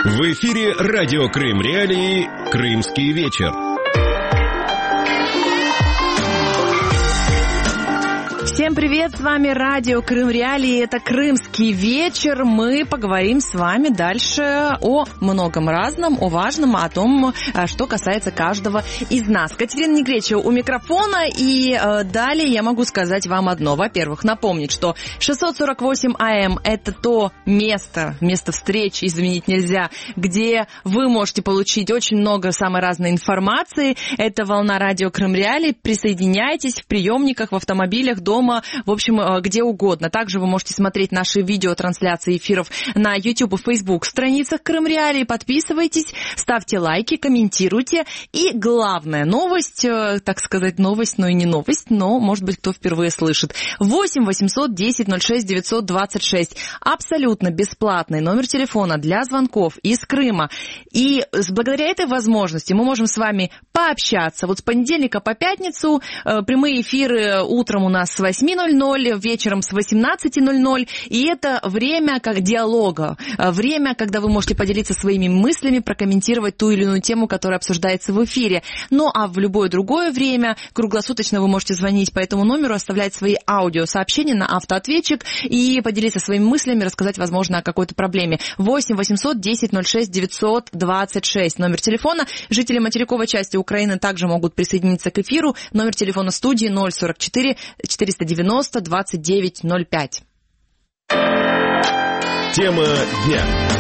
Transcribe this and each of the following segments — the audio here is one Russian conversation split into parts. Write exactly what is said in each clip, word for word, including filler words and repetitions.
В эфире радио Крым Реалии «Крымский вечер». Всем привет, с вами радио Крым Реалии, это Крымский вечер. Мы поговорим с вами дальше о многом разном, о важном, о том, что касается каждого из нас. Катерина Негречева у микрофона, и э, далее я могу сказать вам одно. Во-первых, напомнить, что шестьсот сорок восемь АМ это то место, место встречи, изменить нельзя, где вы можете получить очень много самой разной информации. Это волна радио Крым Реалии. Присоединяйтесь в приемниках, в автомобилях, дома, в общем, где угодно. Также вы можете смотреть наши видеотрансляции эфиров на YouTube и Facebook страницах Крым Реалии. Подписывайтесь, ставьте лайки, комментируйте. И главная новость, так сказать, новость, но и не новость, но, может быть, кто впервые слышит. восемь восемьсот десять ноль шесть девятьсот двадцать шесть. Абсолютно бесплатный номер телефона для звонков из Крыма. И благодаря этой возможности мы можем с вами пообщаться. Вот с понедельника по пятницу прямые эфиры утром у нас с восьми ноль ноль, вечером с восемнадцати ноль ноль, и это время как диалога, время, когда вы можете поделиться своими мыслями, прокомментировать ту или иную тему, которая обсуждается в эфире. Ну, а в любое другое время, круглосуточно вы можете звонить по этому номеру, оставлять свои аудиосообщения на автоответчик и поделиться своими мыслями, рассказать, возможно, о какой-то проблеме. восемь восемьсот десять ноль шесть девятьсот двадцать шесть, номер телефона. Жители материковой части Украины также могут присоединиться к эфиру. Номер телефона студии ноль сорок четыре четыреста девяносто двадцать девять ноль пять. Тема дня.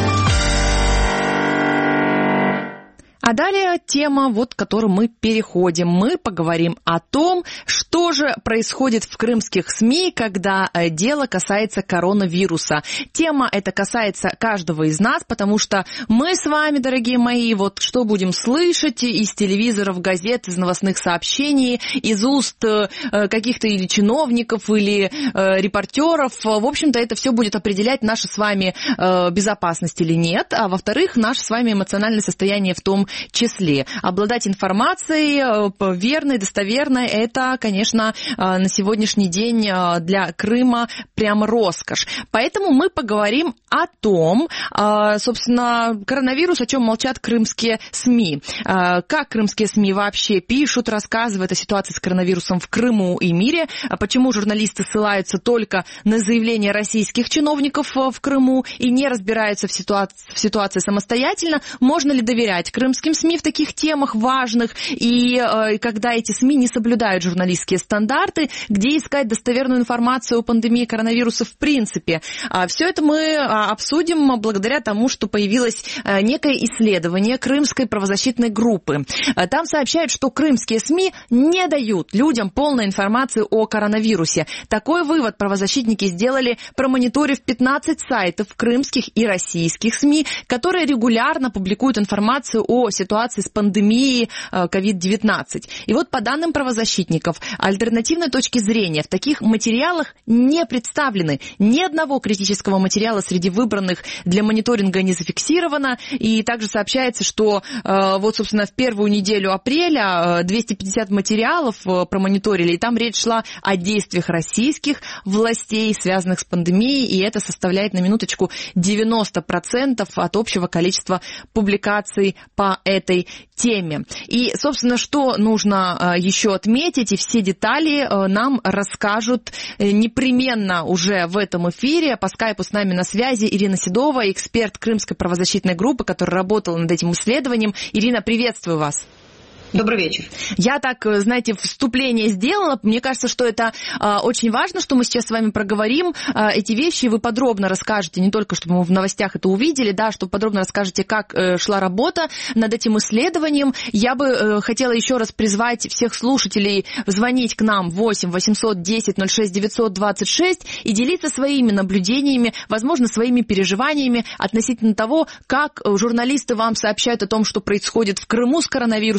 А далее тема, вот к которой мы переходим. Мы поговорим о том, что же происходит в крымских СМИ, когда дело касается коронавируса. Тема эта касается каждого из нас, потому что мы с вами, дорогие мои, вот что будем слышать из телевизоров, газет, из новостных сообщений, из уст каких-то или чиновников, или репортеров. В общем-то, это все будет определять нашу с вами безопасность или нет, а во-вторых, наше с вами эмоциональное состояние в том числе. Обладать информацией верной, достоверной, это, конечно, на сегодняшний день для Крыма прям роскошь. Поэтому мы поговорим о том, собственно, коронавирус, о чем молчат крымские СМИ. Как крымские СМИ вообще пишут, рассказывают о ситуации с коронавирусом в Крыму и мире, почему журналисты ссылаются только на заявления российских чиновников в Крыму и не разбираются в ситуации, в ситуации самостоятельно, можно ли доверять крымским СМИ в таких темах важных, и э, когда эти СМИ не соблюдают журналистские стандарты, где искать достоверную информацию о пандемии коронавируса в принципе. А все это мы а, обсудим благодаря тому, что появилось а, некое исследование крымской правозащитной группы. А, там сообщают, что крымские СМИ не дают людям полной информации о коронавирусе. Такой вывод правозащитники сделали, промониторив пятнадцать сайтов крымских и российских СМИ, которые регулярно публикуют информацию о ситуации с пандемией ковид девятнадцать. И вот по данным правозащитников, альтернативной точки зрения в таких материалах не представлены. Ни одного критического материала среди выбранных для мониторинга не зафиксировано. И также сообщается, что вот, собственно, в первую неделю апреля двести пятьдесят материалов промониторили, и там речь шла о действиях российских властей, связанных с пандемией, и это составляет на минуточку девяносто процентов от общего количества публикаций по этой теме. И, собственно, что нужно еще отметить, и все детали нам расскажут непременно уже в этом эфире. По скайпу с нами на связи Ирина Седова, эксперт крымской правозащитной группы, которая работала над этим исследованием. Ирина, приветствую вас. Добрый вечер. Я так, знаете, вступление сделала. Мне кажется, что это а, очень важно, что мы сейчас с вами проговорим а, эти вещи. Вы подробно расскажете, не только чтобы мы в новостях это увидели, да, что подробно расскажете, как э, шла работа над этим исследованием. Я бы э, хотела еще раз призвать всех слушателей звонить к нам восемь восемьсот десять ноль шесть девятьсот двадцать шесть и делиться своими наблюдениями, возможно, своими переживаниями относительно того, как журналисты вам сообщают о том, что происходит в Крыму с коронавирусом, в мире,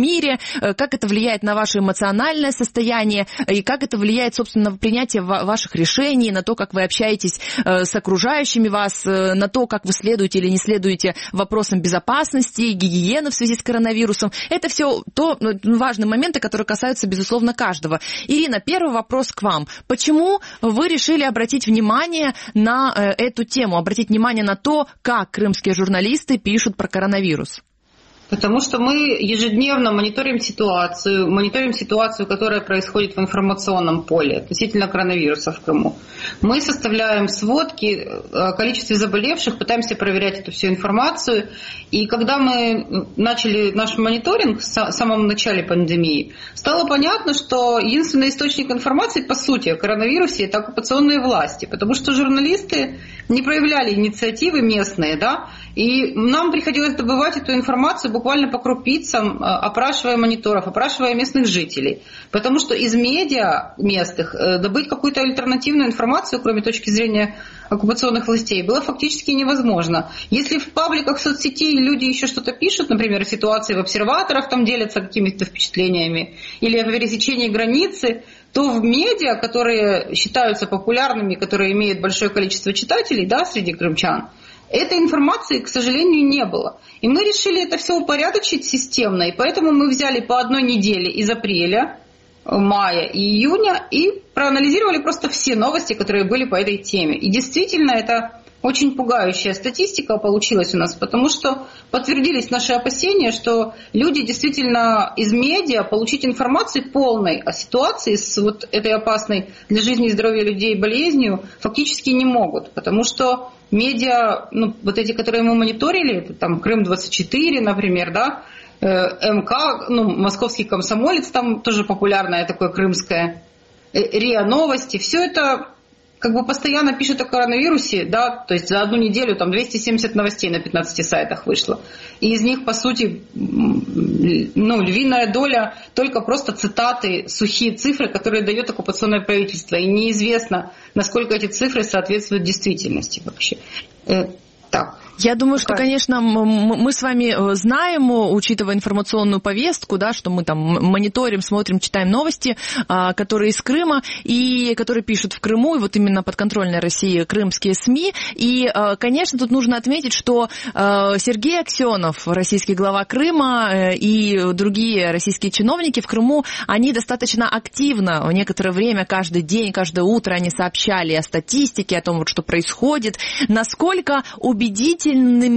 мире, как это влияет на ваше эмоциональное состояние и как это влияет, собственно, на принятие ваших решений, на то, как вы общаетесь с окружающими вас, на то, как вы следуете или не следуете вопросам безопасности, гигиены в связи с коронавирусом. Это все то важные моменты, которые касаются, безусловно, каждого. Ирина, первый вопрос к вам. Почему вы решили обратить внимание на эту тему, обратить внимание на то, как крымские журналисты пишут про коронавирус? Потому что мы ежедневно мониторим ситуацию, мониторим ситуацию, которая происходит в информационном поле относительно коронавируса в Крыму. Мы составляем сводки о количестве заболевших, пытаемся проверять эту всю информацию. И когда мы начали наш мониторинг в самом начале пандемии, стало понятно, что единственный источник информации, по сути, о коронавирусе – это оккупационные власти, потому что журналисты не проявляли инициативы местные, да, и нам приходилось добывать эту информацию буквально по крупицам, опрашивая мониторов, опрашивая местных жителей. Потому что из медиа местных добыть какую-то альтернативную информацию, кроме точки зрения оккупационных властей, было фактически невозможно. Если в пабликах соцсетей люди еще что-то пишут, например, о ситуации в обсерваторах, там делятся какими-то впечатлениями, или о пересечении границы, то в медиа, которые считаются популярными, которые имеют большое количество читателей, да, среди крымчан, этой информации, к сожалению, не было. И мы решили это все упорядочить системно, и поэтому мы взяли по одной неделе из апреля, мая и июня и проанализировали просто все новости, которые были по этой теме. И действительно, это очень пугающая статистика получилась у нас, потому что подтвердились наши опасения, что люди действительно из медиа получить информацию полной о ситуации с вот этой опасной для жизни и здоровья людей болезнью фактически не могут, потому что медиа, ну, вот эти, которые мы мониторили, это там Крым двадцать четыре, например, да, МК, ну, Московский комсомолец, там тоже популярное такое крымское, РИА Новости, все это как бы постоянно пишут о коронавирусе, да, то есть за одну неделю там двести семьдесят новостей на пятнадцати сайтах вышло. И из них, по сути, ну, львиная доля только просто цитаты, сухие цифры, которые дает оккупационное правительство. И неизвестно, насколько эти цифры соответствуют действительности вообще. Так. Я думаю, что, конечно, мы с вами знаем, учитывая информационную повестку, да, что мы там мониторим, смотрим, читаем новости, которые из Крыма и которые пишут в Крыму, и вот именно подконтрольной России крымские СМИ. И, конечно, тут нужно отметить, что Сергей Аксенов, российский глава Крыма, и другие российские чиновники в Крыму, они достаточно активно, некоторое время, каждый день, каждое утро они сообщали о статистике, о том, вот, что происходит, насколько убедительно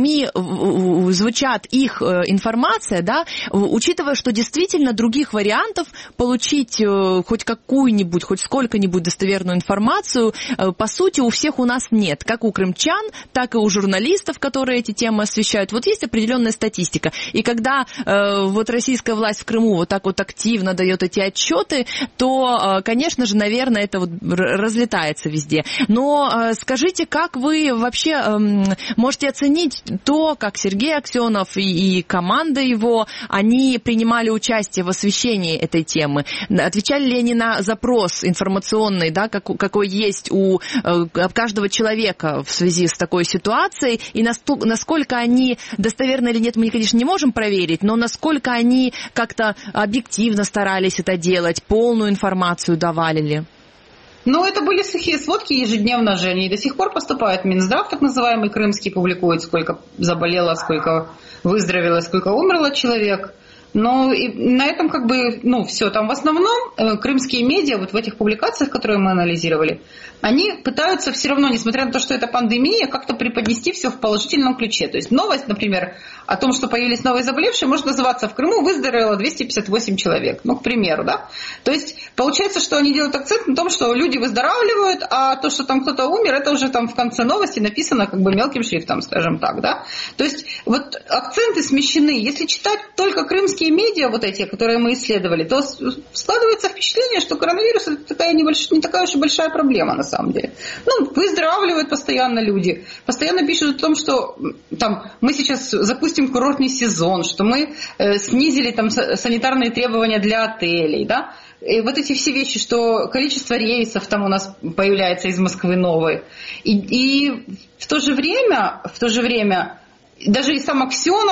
звучат их информация, да, учитывая, что действительно других вариантов получить хоть какую-нибудь, хоть сколько-нибудь достоверную информацию, по сути, у всех у нас нет. Как у крымчан, так и у журналистов, которые эти темы освещают. Вот есть определенная статистика. И когда э, вот российская власть в Крыму вот так вот активно дает эти отчеты, то, э, конечно же, наверное, это вот разлетается везде. Но э, скажите, как вы вообще э, можете оценить то, как Сергей Аксенов и, и команда его, они принимали участие в освещении этой темы? Отвечали ли они на запрос информационный, да, как, какой есть у э, каждого человека в связи с такой ситуацией? И настолько, насколько они достоверны или нет, мы, конечно, не можем проверить, но насколько они как-то объективно старались это делать, полную информацию давали ли? Ну, это были сухие сводки ежедневно же, они до сих пор поступают. Минздрав, так называемый, крымский, публикует, сколько заболело, сколько выздоровело, сколько умерло человек. Но и на этом как бы, ну, все. Там в основном э, крымские медиа, вот в этих публикациях, которые мы анализировали, они пытаются все равно, несмотря на то, что это пандемия, как-то преподнести все в положительном ключе. То есть новость, например, о том, что появились новые заболевшие, может называться: в Крыму выздоровело двести пятьдесят восемь человек. Ну, к примеру, да. То есть получается, что они делают акцент на том, что люди выздоравливают, а то, что там кто-то умер, это уже там в конце новости написано как бы мелким шрифтом, скажем так, да. То есть вот акценты смещены. Если читать только крымские медиа, вот эти, которые мы исследовали, то складывается впечатление, что коронавирус это такая небольш... не такая уж и большая проблема на самом деле. Ну, выздоравливают постоянно люди, постоянно пишут о том, что там мы сейчас запустим курортный сезон, что мы э, снизили там санитарные требования для отелей, да. И вот эти все вещи, что количество рейсов там у нас появляется из Москвы новые. И, и в то же время, в то же время даже и сам Аксенов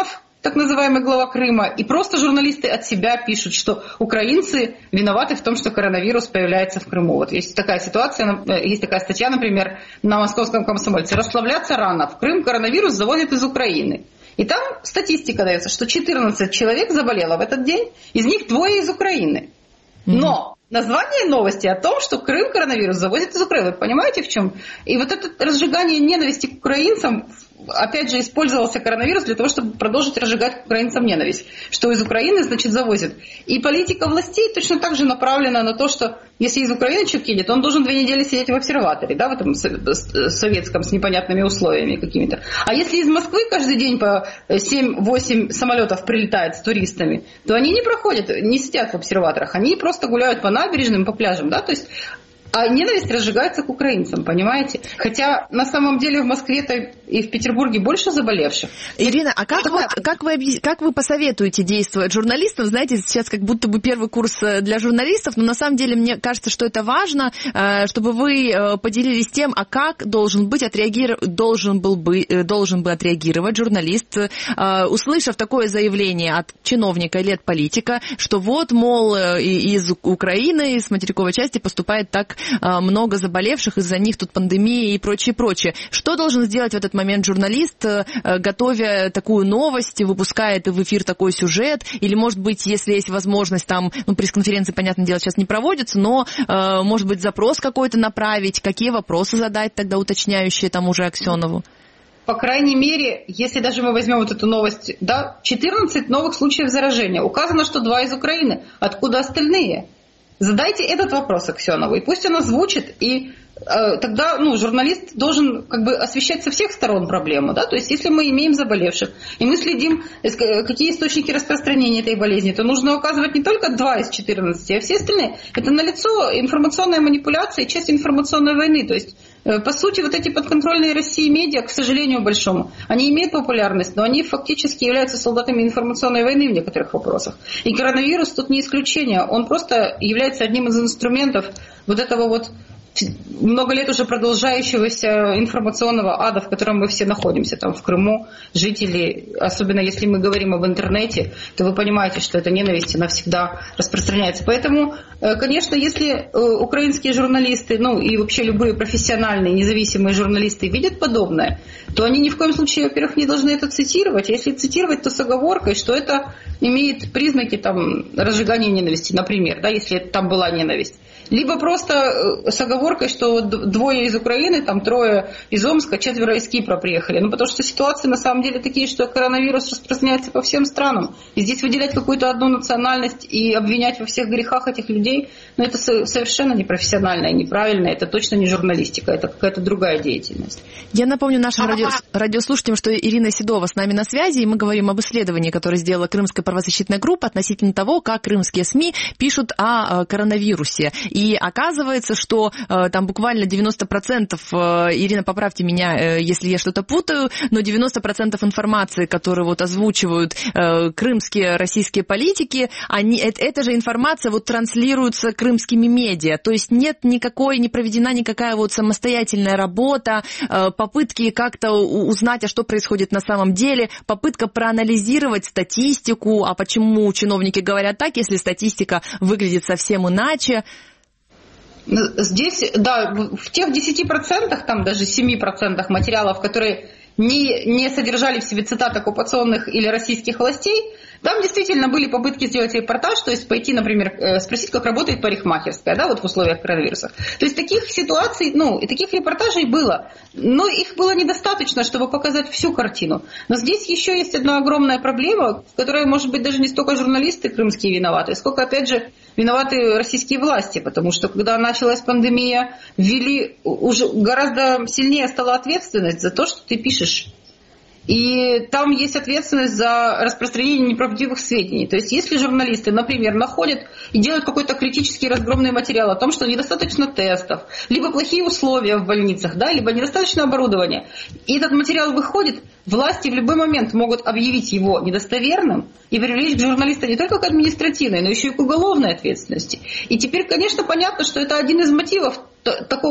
так называемый глава Крыма, и просто журналисты от себя пишут, что украинцы виноваты в том, что коронавирус появляется в Крыму. Вот есть такая ситуация, есть такая статья, например, на Московском комсомольце. «Расслабляться рано. В Крым коронавирус завозят из Украины». И там статистика дается, что четырнадцать человек заболело в этот день, из них двое из Украины. Но название новости о том, что Крым коронавирус завозит из Украины. Вы понимаете, в чем? И вот это разжигание ненависти к украинцам, опять же, использовался коронавирус для того, чтобы продолжить разжигать к украинцам ненависть. Что из Украины, значит, завозят. И политика властей точно так же направлена на то, что если из Украины человек едет, он должен две недели сидеть в обсерваторе, да, в этом советском с непонятными условиями какими-то. А если из Москвы каждый день по семь-восемь самолетов прилетает с туристами, то они не проходят, не сидят в обсерваторах, они просто гуляют по набережным, по пляжам, да, то есть... А ненависть разжигается к украинцам, понимаете? Хотя на самом деле в Москве-то и в Петербурге больше заболевших. Ирина, а как, вот, как, вы, как вы посоветуете действовать журналистам? Знаете, сейчас как будто бы первый курс для журналистов, но на самом деле мне кажется, что это важно, чтобы вы поделились тем, а как должен быть отреагировать, должен был бы, должен бы отреагировать журналист, услышав такое заявление от чиновника или от политика, что вот, мол, из Украины, из материковой части поступает так много заболевших, из-за них тут пандемия и прочее, прочее. Что должен сделать в этот момент журналист, готовя такую новость, выпускает в эфир такой сюжет, или, может быть, если есть возможность, там, ну, пресс-конференции, понятное дело, сейчас не проводятся, но, может быть, запрос какой-то направить, какие вопросы задать тогда уточняющие тому же Аксенову? По крайней мере, если даже мы возьмем вот эту новость, да, четырнадцать новых случаев заражения. Указано, что два из Украины. Откуда остальные? Задайте этот вопрос Аксенову, и пусть он озвучит, и э, тогда ну, журналист должен как бы освещать со всех сторон проблему. Да? То есть если мы имеем заболевших, и мы следим, какие источники распространения этой болезни, то нужно указывать не только два из четырнадцати, а все остальные. Это налицо информационная манипуляция и часть информационной войны. То есть, э, по сути, вот эти подконтрольные России медиа, к сожалению большому, они имеют популярность, но они фактически являются солдатами информационной войны в некоторых вопросах. И коронавирус тут не исключение, он просто является одним из инструментов вот этого вот много лет уже продолжающегося информационного ада, в котором мы все находимся, там в Крыму, жители, особенно если мы говорим об интернете, то вы понимаете, что эта ненависть навсегда распространяется. Поэтому, конечно, если украинские журналисты, ну и вообще любые профессиональные, независимые журналисты видят подобное, то они ни в коем случае, во-первых, не должны это цитировать. Если цитировать, то с оговоркой, что это имеет признаки там, разжигания ненависти, например, да, если там была ненависть. Либо просто с оговоркой, что двое из Украины, там трое из Омска, четверо из Кипра приехали. Ну, потому что ситуации на самом деле такие, что коронавирус распространяется по всем странам. И здесь выделять какую-то одну национальность и обвинять во всех грехах этих людей, ну, это совершенно непрофессионально и неправильно. Это точно не журналистика, это какая-то другая деятельность. Я напомню нашим радио, радиослушателям, что Ирина Седова с нами на связи, и мы говорим об исследовании, которое сделала Крымская правозащитная группа относительно того, как крымские СМИ пишут о коронавирусе. И оказывается, что э, там буквально девяносто процентов, э, Ирина, поправьте меня, э, если я что-то путаю, но девяносто процентов информации, которую вот озвучивают э, крымские российские политики, они, это, эта же информация вот транслируется крымскими медиа. То есть нет никакой, не проведена никакая вот самостоятельная работа, э, попытки как-то узнать, а что происходит на самом деле, попытка проанализировать статистику, а почему чиновники говорят так, если статистика выглядит совсем иначе. Здесь, да, в тех десяти процентах, там даже семи процентах материалов, которые не, не содержали в себе цитат оккупационных или российских властей, там действительно были попытки сделать репортаж, то есть пойти, например, спросить, как работает парикмахерская, да, вот в условиях коронавируса. То есть таких ситуаций, ну, и таких репортажей было, но их было недостаточно, чтобы показать всю картину. Но здесь еще есть одна огромная проблема, в которой, может быть, даже не столько журналисты крымские виноваты, сколько, опять же, виноваты российские власти, потому что, когда началась пандемия, ввели, уже гораздо сильнее стала ответственность за то, что ты пишешь. И там есть ответственность за распространение неправдивых сведений. То есть если журналисты, например, находят и делают какой-то критический разгромный материал о том, что недостаточно тестов, либо плохие условия в больницах, да, либо недостаточно оборудования, и этот материал выходит, власти в любой момент могут объявить его недостоверным и привлечь журналиста не только к административной, но еще и к уголовной ответственности. И теперь, конечно, понятно, что это один из мотивов такого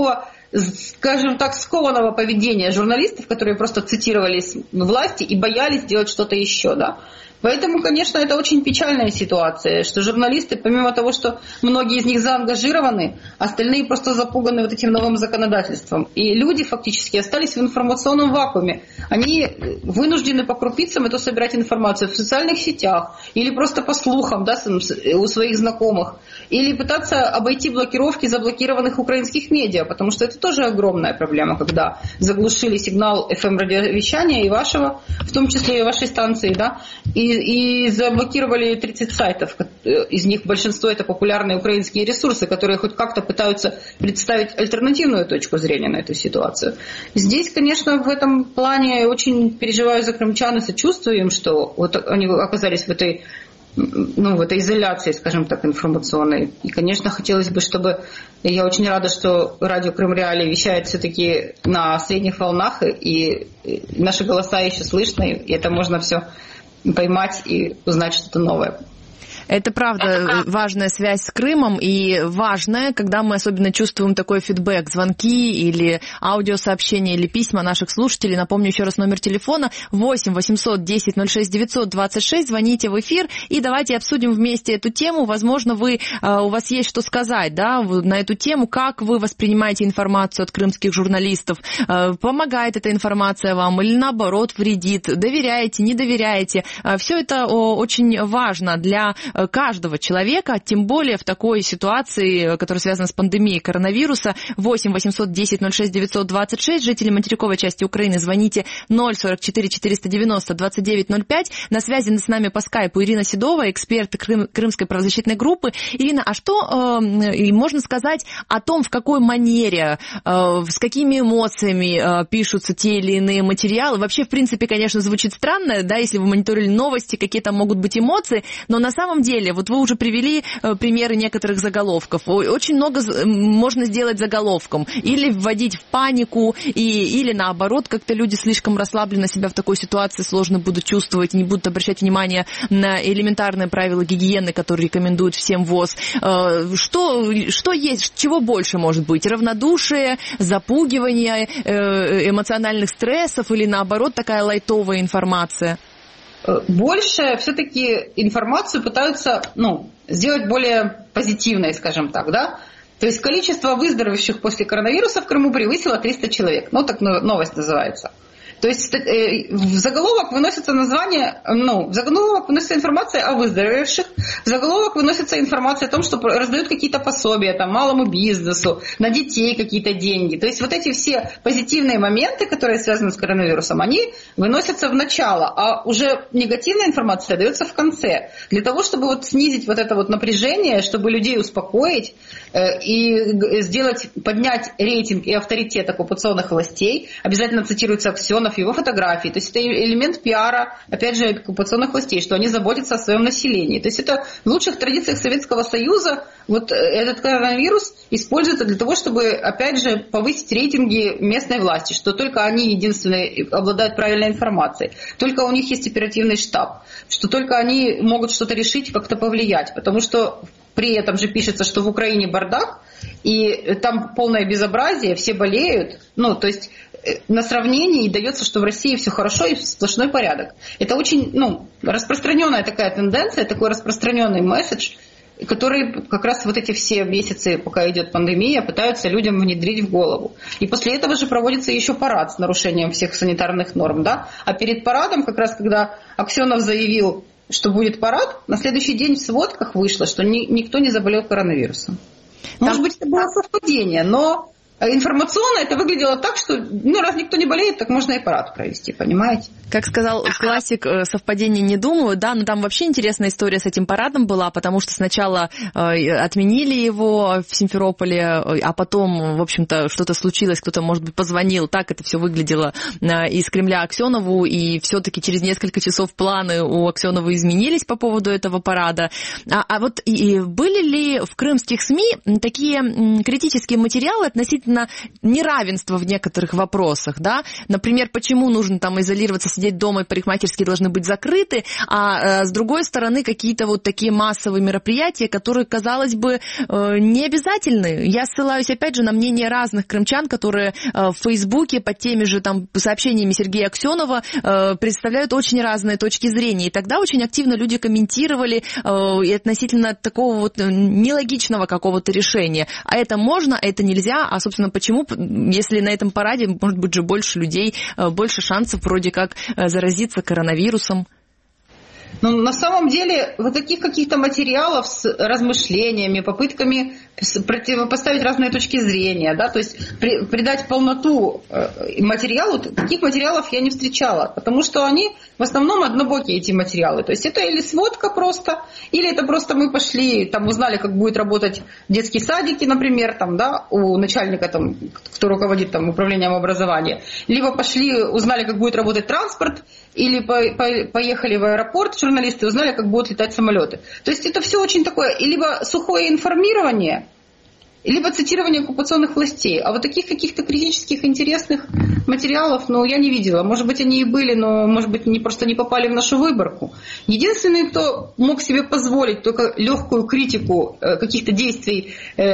скажем так, скованного поведения журналистов, которые просто цитировались власти и боялись делать что-то еще, да. Поэтому, конечно, это очень печальная ситуация, что журналисты, помимо того, что многие из них заангажированы, остальные просто запуганы вот этим новым законодательством. И люди фактически остались в информационном вакууме. Они вынуждены по крупицам эту собирать информацию в социальных сетях или просто по слухам, да, у своих знакомых, или пытаться обойти блокировки заблокированных украинских медиа, потому что это тоже огромная проблема, когда заглушили сигнал эф эм-радиовещания и вашего, в том числе и вашей станции, да, и И заблокировали тридцать сайтов. Из них большинство это популярные украинские ресурсы, которые хоть как-то пытаются представить альтернативную точку зрения на эту ситуацию. Здесь, конечно, в этом плане очень переживаю за крымчан и сочувствую им, что вот они оказались в этой, ну, в этой изоляции, скажем так, информационной. И, конечно, хотелось бы, чтобы... Я очень рада, что радио Крым Реалии вещает все-таки на средних волнах, и наши голоса еще слышны, и это можно все поймать и узнать что-то новое. Это правда важная связь с Крымом, и важная, когда мы особенно чувствуем такой фидбэк, звонки или аудиосообщения, или письма наших слушателей. Напомню еще раз номер телефона восемь восемьсот десять ноль шесть девятьсот двадцать шесть. Звоните в эфир и давайте обсудим вместе эту тему. Возможно, вы, у вас есть что сказать, да, на эту тему, как вы воспринимаете информацию от крымских журналистов, помогает эта информация вам или наоборот вредит, доверяете, не доверяете. Все это очень важно для каждого человека, тем более в такой ситуации, которая связана с пандемией коронавируса. восемь восемьсот десять ноль шесть девятьсот двадцать шесть. Жители материковой части Украины, звоните ноль сорок четыре четыреста девяносто двадцать девять ноль пять. На связи с нами по скайпу Ирина Седова, эксперт Крым, Крымской правозащитной группы. Ирина, а что э, можно сказать о том, в какой манере, э, с какими эмоциями э, пишутся те или иные материалы? Вообще, в принципе, конечно, звучит странно, да, если вы мониторили новости, какие там могут быть эмоции, но на самом деле, вот вы уже привели э, примеры некоторых заголовков. Очень много можно сделать заголовком. Или вводить в панику, и, или наоборот, как-то люди слишком расслабленно себя в такой ситуации сложно будут чувствовать, не будут обращать внимание на элементарные правила гигиены, которые рекомендует всем ВОЗ. Э, что, что есть, чего больше может быть? Равнодушие, запугивание, э, эмоциональных стрессов или наоборот такая лайтовая информация? Больше все-таки информацию пытаются, ну, сделать более позитивной, скажем так, да. То есть количество выздоровевших после коронавируса в Крыму превысило триста человек. Ну, так новость называется. То есть в заголовок выносится название, ну, в заголовок выносится информация о выздоровевших, в заголовок выносится информация о том, что раздают какие-то пособия там, малому бизнесу, на детей какие-то деньги. То есть вот эти все позитивные моменты, которые связаны с коронавирусом, они выносятся в начало, а уже негативная информация дается в конце. Для того, чтобы вот снизить вот это вот напряжение, чтобы людей успокоить э, и сделать, поднять рейтинг и авторитет оккупационных властей, обязательно цитируется Аксенов, его фотографии. То есть это элемент пиара, опять же, оккупационных властей, что они заботятся о своем населении. То есть это в лучших традициях Советского Союза вот этот коронавирус используется для того, чтобы, опять же, повысить рейтинги местной власти, что только они единственные обладают правильной информацией, только у них есть оперативный штаб, что только они могут что-то решить, как-то повлиять, потому что при этом же пишется, что в Украине бардак, и там полное безобразие, все болеют. Ну, то есть на сравнении дается, что в России все хорошо и сплошной порядок. Это очень, ну, распространенная такая тенденция, такой распространенный месседж, который как раз вот эти все месяцы, пока идет пандемия, пытаются людям внедрить в голову. И после этого же проводится еще парад с нарушением всех санитарных норм, да? А перед парадом, как раз когда Аксенов заявил, что будет парад, на следующий день в сводках вышло, что ни, никто не заболел коронавирусом. Может быть, это было совпадение, но информационно это выглядело так, что ну, раз никто не болеет, так можно и парад провести, понимаете? Как сказал классик, совпадений не думаю, да, но там вообще интересная история с этим парадом была, потому что сначала отменили его в Симферополе, а потом, в общем-то, что-то случилось, кто-то, может быть, позвонил, так это все выглядело из Кремля Аксенову, и все-таки через несколько часов планы у Аксенова изменились по поводу этого парада. А, а вот и были ли в крымских СМИ такие критические материалы относительно действительно неравенство в некоторых вопросах, да? Например, почему нужно там изолироваться, сидеть дома, и парикмахерские должны быть закрыты, а с другой стороны какие-то вот такие массовые мероприятия, которые, казалось бы, не обязательны. Я ссылаюсь, опять же, на мнение разных крымчан, которые в Фейсбуке под теми же там сообщениями Сергея Аксенова представляют очень разные точки зрения. И тогда очень активно люди комментировали и относительно такого вот нелогичного какого-то решения. А это можно, а это нельзя. А, собственно, почему, если на этом параде может быть же больше людей, больше шансов вроде как заразиться коронавирусом? Но на самом деле вот таких каких-то материалов с размышлениями, попытками противопоставить разные точки зрения, да, то есть при, придать полноту материалу, таких материалов я не встречала, потому что они в основном однобокие, эти материалы. То есть это или сводка просто, или это просто мы пошли, там узнали, как будет работать детские садики, например, там, да, у начальника, там, кто руководит там, управлением образования, либо пошли, узнали, как будет работать транспорт, или по, по, поехали в аэропорт журналисты, узнали, как будут летать самолеты. То есть это все очень такое, и либо сухое информирование, либо цитирование оккупационных властей. А вот таких каких-то критических, интересных материалов, ну, я не видела. Может быть, они и были, но, может быть, они просто не попали в нашу выборку. Единственный, кто мог себе позволить только легкую критику каких-то действий,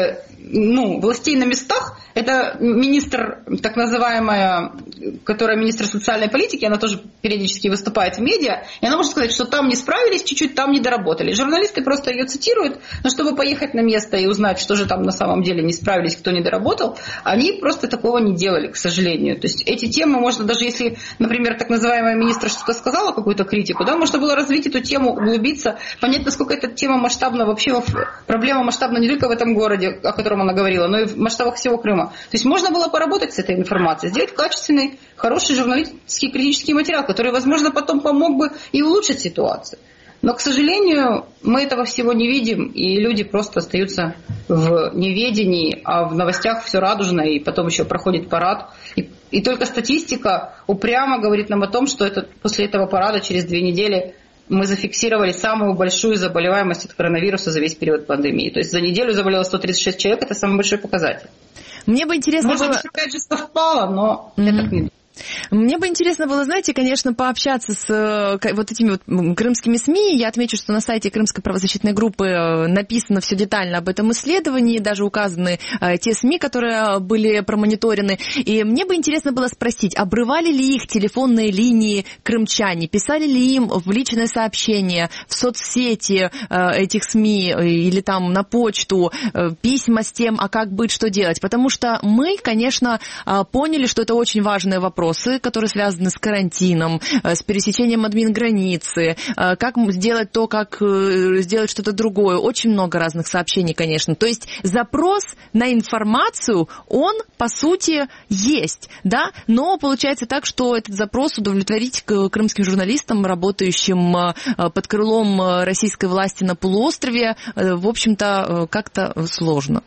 ну, властей на местах, это министр, так называемая, которая министр социальной политики, она тоже периодически выступает в медиа, и она может сказать, что там не справились, чуть-чуть там не доработали. Журналисты просто ее цитируют, но чтобы поехать на место и узнать, что же там на самом деле не справились, кто не доработал, они просто такого не делали, к сожалению. То есть эти темы можно, даже если, например, так называемая министр что-то сказала, какую-то критику, да, можно было развить эту тему, углубиться, понять, насколько эта тема масштабна, вообще проблема масштабна не только в этом городе, о котором она говорила, но и в масштабах всего Крыма. То есть можно было поработать с этой информацией, сделать качественный, хороший журналистский критический материал, который, возможно, потом помог бы и улучшить ситуацию. Но, к сожалению, мы этого всего не видим, и люди просто остаются в неведении, а в новостях все радужно, и потом еще проходит парад. И, и только статистика упрямо говорит нам о том, что это, после этого парада через две недели мы зафиксировали самую большую заболеваемость от коронавируса за весь период пандемии. То есть за неделю заболело сто тридцать шесть человек, это самый большой показатель. Мне бы интересно Может было... быть, опять же совпало, но mm-hmm. я так не думаю. Мне бы интересно было, знаете, конечно, пообщаться с вот этими вот крымскими СМИ. Я отмечу, что на сайте Крымской правозащитной группы написано все детально об этом исследовании, даже указаны те СМИ, которые были промониторены. И мне бы интересно было спросить, обрывали ли их телефонные линии крымчане, писали ли им в личное сообщение, в соцсети этих СМИ или там на почту письма с тем, а как быть, что делать. Потому что мы, конечно, поняли, что это очень важный вопрос. Вопросы, которые связаны с карантином, с пересечением админграницы, как сделать то, как сделать что-то другое. Очень много разных сообщений, конечно. То есть запрос на информацию, он, по сути, есть, да, но получается так, что этот запрос удовлетворить крымским журналистам, работающим под крылом российской власти на полуострове, в общем-то, как-то сложно.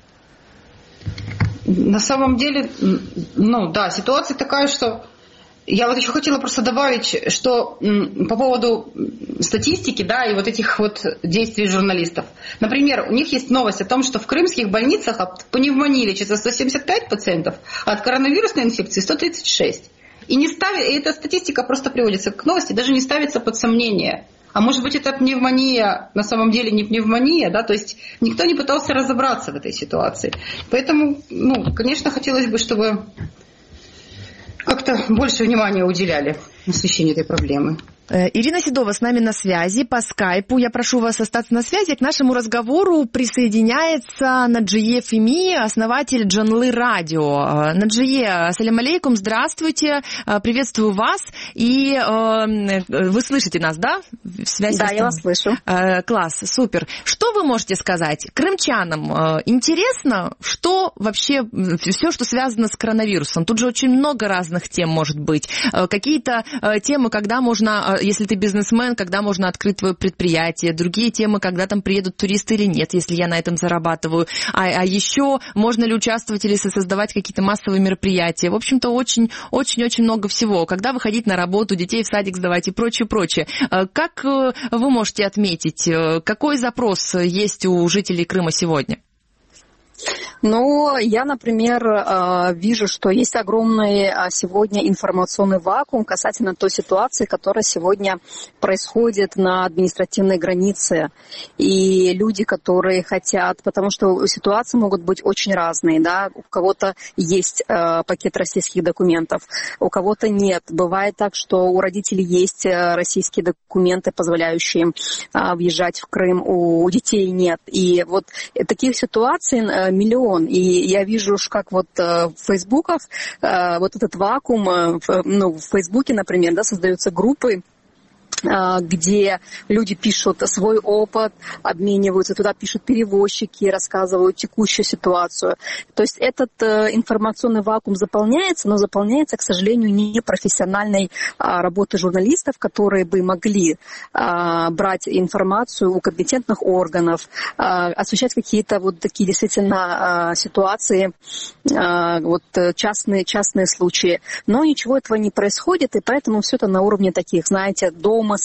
На самом деле, ну да, ситуация такая, что я вот еще хотела просто добавить, что по поводу статистики, да, и вот этих вот действий журналистов. Например, у них есть новость о том, что в крымских больницах от пневмонии лечится сто семьдесят пять пациентов, а от коронавирусной инфекции сто тридцать шесть. И не ставит, и эта статистика просто приводится к новости, даже не ставится под сомнение. А может быть, это пневмония на самом деле не пневмония, да, то есть никто не пытался разобраться в этой ситуации. Поэтому, ну, конечно, хотелось бы, чтобы как-то больше внимания уделяли освещению этой проблемы. Ирина Седова с нами на связи по скайпу. Я прошу вас остаться на связи. К нашему разговору присоединяется Наджие Феми, основатель Джанлы Радио. Наджие, ассалям алейкум, здравствуйте, приветствую вас. И э, вы слышите нас, да? Связь да, я вас слышу. Э, класс, супер. Что вы можете сказать? Крымчанам э, интересно, что вообще, все, что связано с коронавирусом? Тут же очень много разных тем может быть. Э, какие-то э, темы, когда можно... Если ты бизнесмен, когда можно открыть твое предприятие, другие темы, когда там приедут туристы или нет, если я на этом зарабатываю, а, а еще можно ли участвовать или создавать какие-то массовые мероприятия. В общем-то, очень-очень-очень много всего. Когда выходить на работу, детей в садик сдавать и прочее, прочее. Как вы можете отметить, какой запрос есть у жителей Крыма сегодня? Ну, я, например, вижу, что есть огромный сегодня информационный вакуум касательно той ситуации, которая сегодня происходит на административной границе. И люди, которые хотят, потому что ситуации могут быть очень разные, да, у кого-то есть пакет российских документов, у кого-то нет. Бывает так, что у родителей есть российские документы, позволяющие им въезжать в Крым, у детей нет. И вот таких ситуаций миллион. И я вижу, как вот в фейсбуках вот этот вакуум, ну, в Фейсбуке, например, да, создаются группы, где люди пишут свой опыт, обмениваются, туда пишут перевозчики, рассказывают текущую ситуацию. То есть этот информационный вакуум заполняется, но заполняется, к сожалению, не профессиональной работой журналистов, которые бы могли брать информацию у компетентных органов, освещать какие-то вот такие действительно ситуации, вот частные, частные случаи. Но ничего этого не происходит, и поэтому все это на уровне таких, знаете, дома,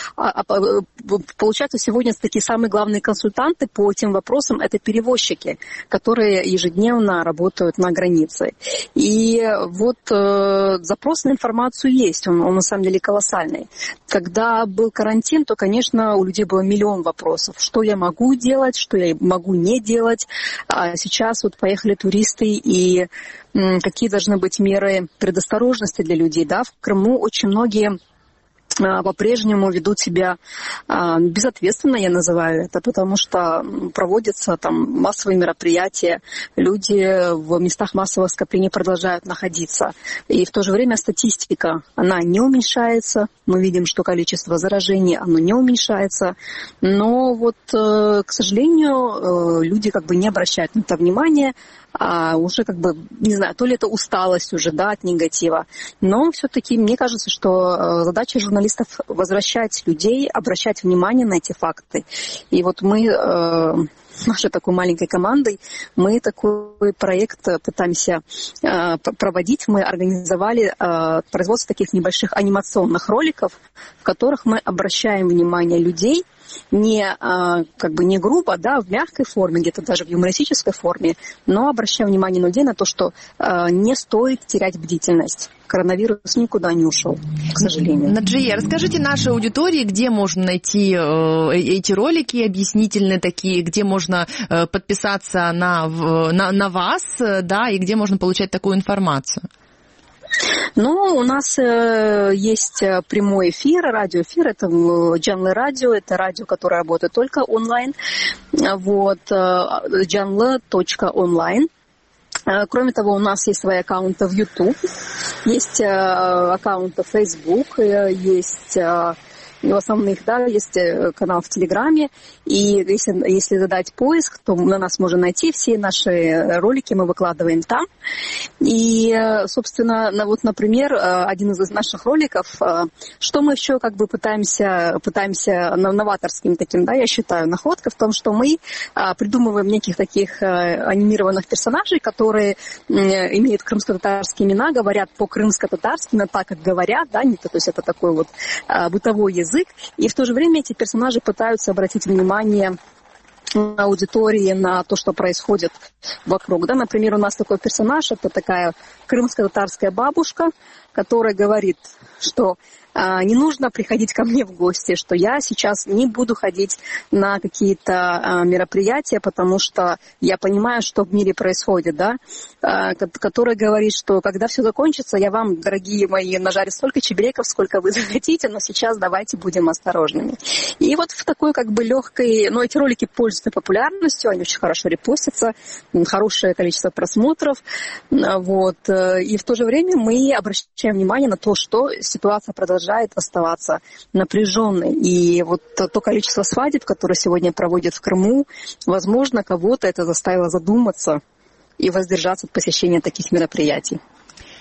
получается, сегодня такие самые главные консультанты по этим вопросам – это перевозчики, которые ежедневно работают на границе. И вот э, запрос на информацию есть, он, он на самом деле колоссальный. Когда был карантин, то, конечно, у людей было миллион вопросов. Что я могу делать, что я могу не делать. А сейчас вот поехали туристы, и м, какие должны быть меры предосторожности для людей. Да? В Крыму очень многие по-прежнему ведут себя безответственно, я называю это, потому что проводятся там массовые мероприятия, люди в местах массового скопления продолжают находиться. И в то же время статистика, она не уменьшается. Мы видим, что количество заражений, оно не уменьшается. Но вот, к сожалению, люди как бы не обращают на это внимания. А уже как бы, не знаю, то ли это усталость уже, да, от негатива. Но все-таки мне кажется, что задача журналистов возвращать людей, обращать внимание на эти факты. И вот мы, э, нашей такой маленькой командой, мы такой проект пытаемся э, проводить. Мы организовали э, производство таких небольших анимационных роликов, в которых мы обращаем внимание людей, не, как бы не грубо, да, в мягкой форме, где-то даже в юмористической форме, но обращаем внимание людей на то, что не стоит терять бдительность. Коронавирус никуда не ушел, к сожалению. Наджия, расскажите нашей аудитории, где можно найти эти ролики объяснительные такие, где можно подписаться на, на, на вас, да, и где можно получать такую информацию? Ну, у нас э, есть прямой эфир, радиоэфир, это Джанлы радио, это радио, которое работает только онлайн, вот, джанлы точка онлайн. Кроме того, у нас есть свои аккаунты в YouTube, есть аккаунты в Facebook, есть... в основных, да, есть канал в Телеграме, и если, если задать поиск, то на нас можно найти, все наши ролики мы выкладываем там. И, собственно, вот, например, один из наших роликов, что мы еще как бы пытаемся, пытаемся новаторским таким, да, я считаю, находкой в том, что мы придумываем неких таких анимированных персонажей, которые имеют крымско-татарские имена, говорят по-крымско-татарски, но так, как говорят, да, то есть это такой вот бытовой язык. И в то же время эти персонажи пытаются обратить внимание аудитории на то, что происходит вокруг. Да? Например, у нас такой персонаж, это такая крымско-татарская бабушка, которая говорит, что а, не нужно приходить ко мне в гости, что я сейчас не буду ходить на какие-то а, мероприятия, потому что я понимаю, что в мире происходит, да, а, которая говорит, что когда все закончится, я вам, дорогие мои, нажарю столько чебуреков, сколько вы захотите, но сейчас давайте будем осторожными. И вот в такой как бы легкой, ну, эти ролики пользуются популярностью, они очень хорошо репостятся, хорошее количество просмотров, вот, и в то же время мы обращаем внимание на то, что ситуация продолжается оставаться напряженной. И вот то количество свадеб, которые сегодня проводят в Крыму, возможно, кого-то это заставило задуматься и воздержаться от посещения таких мероприятий.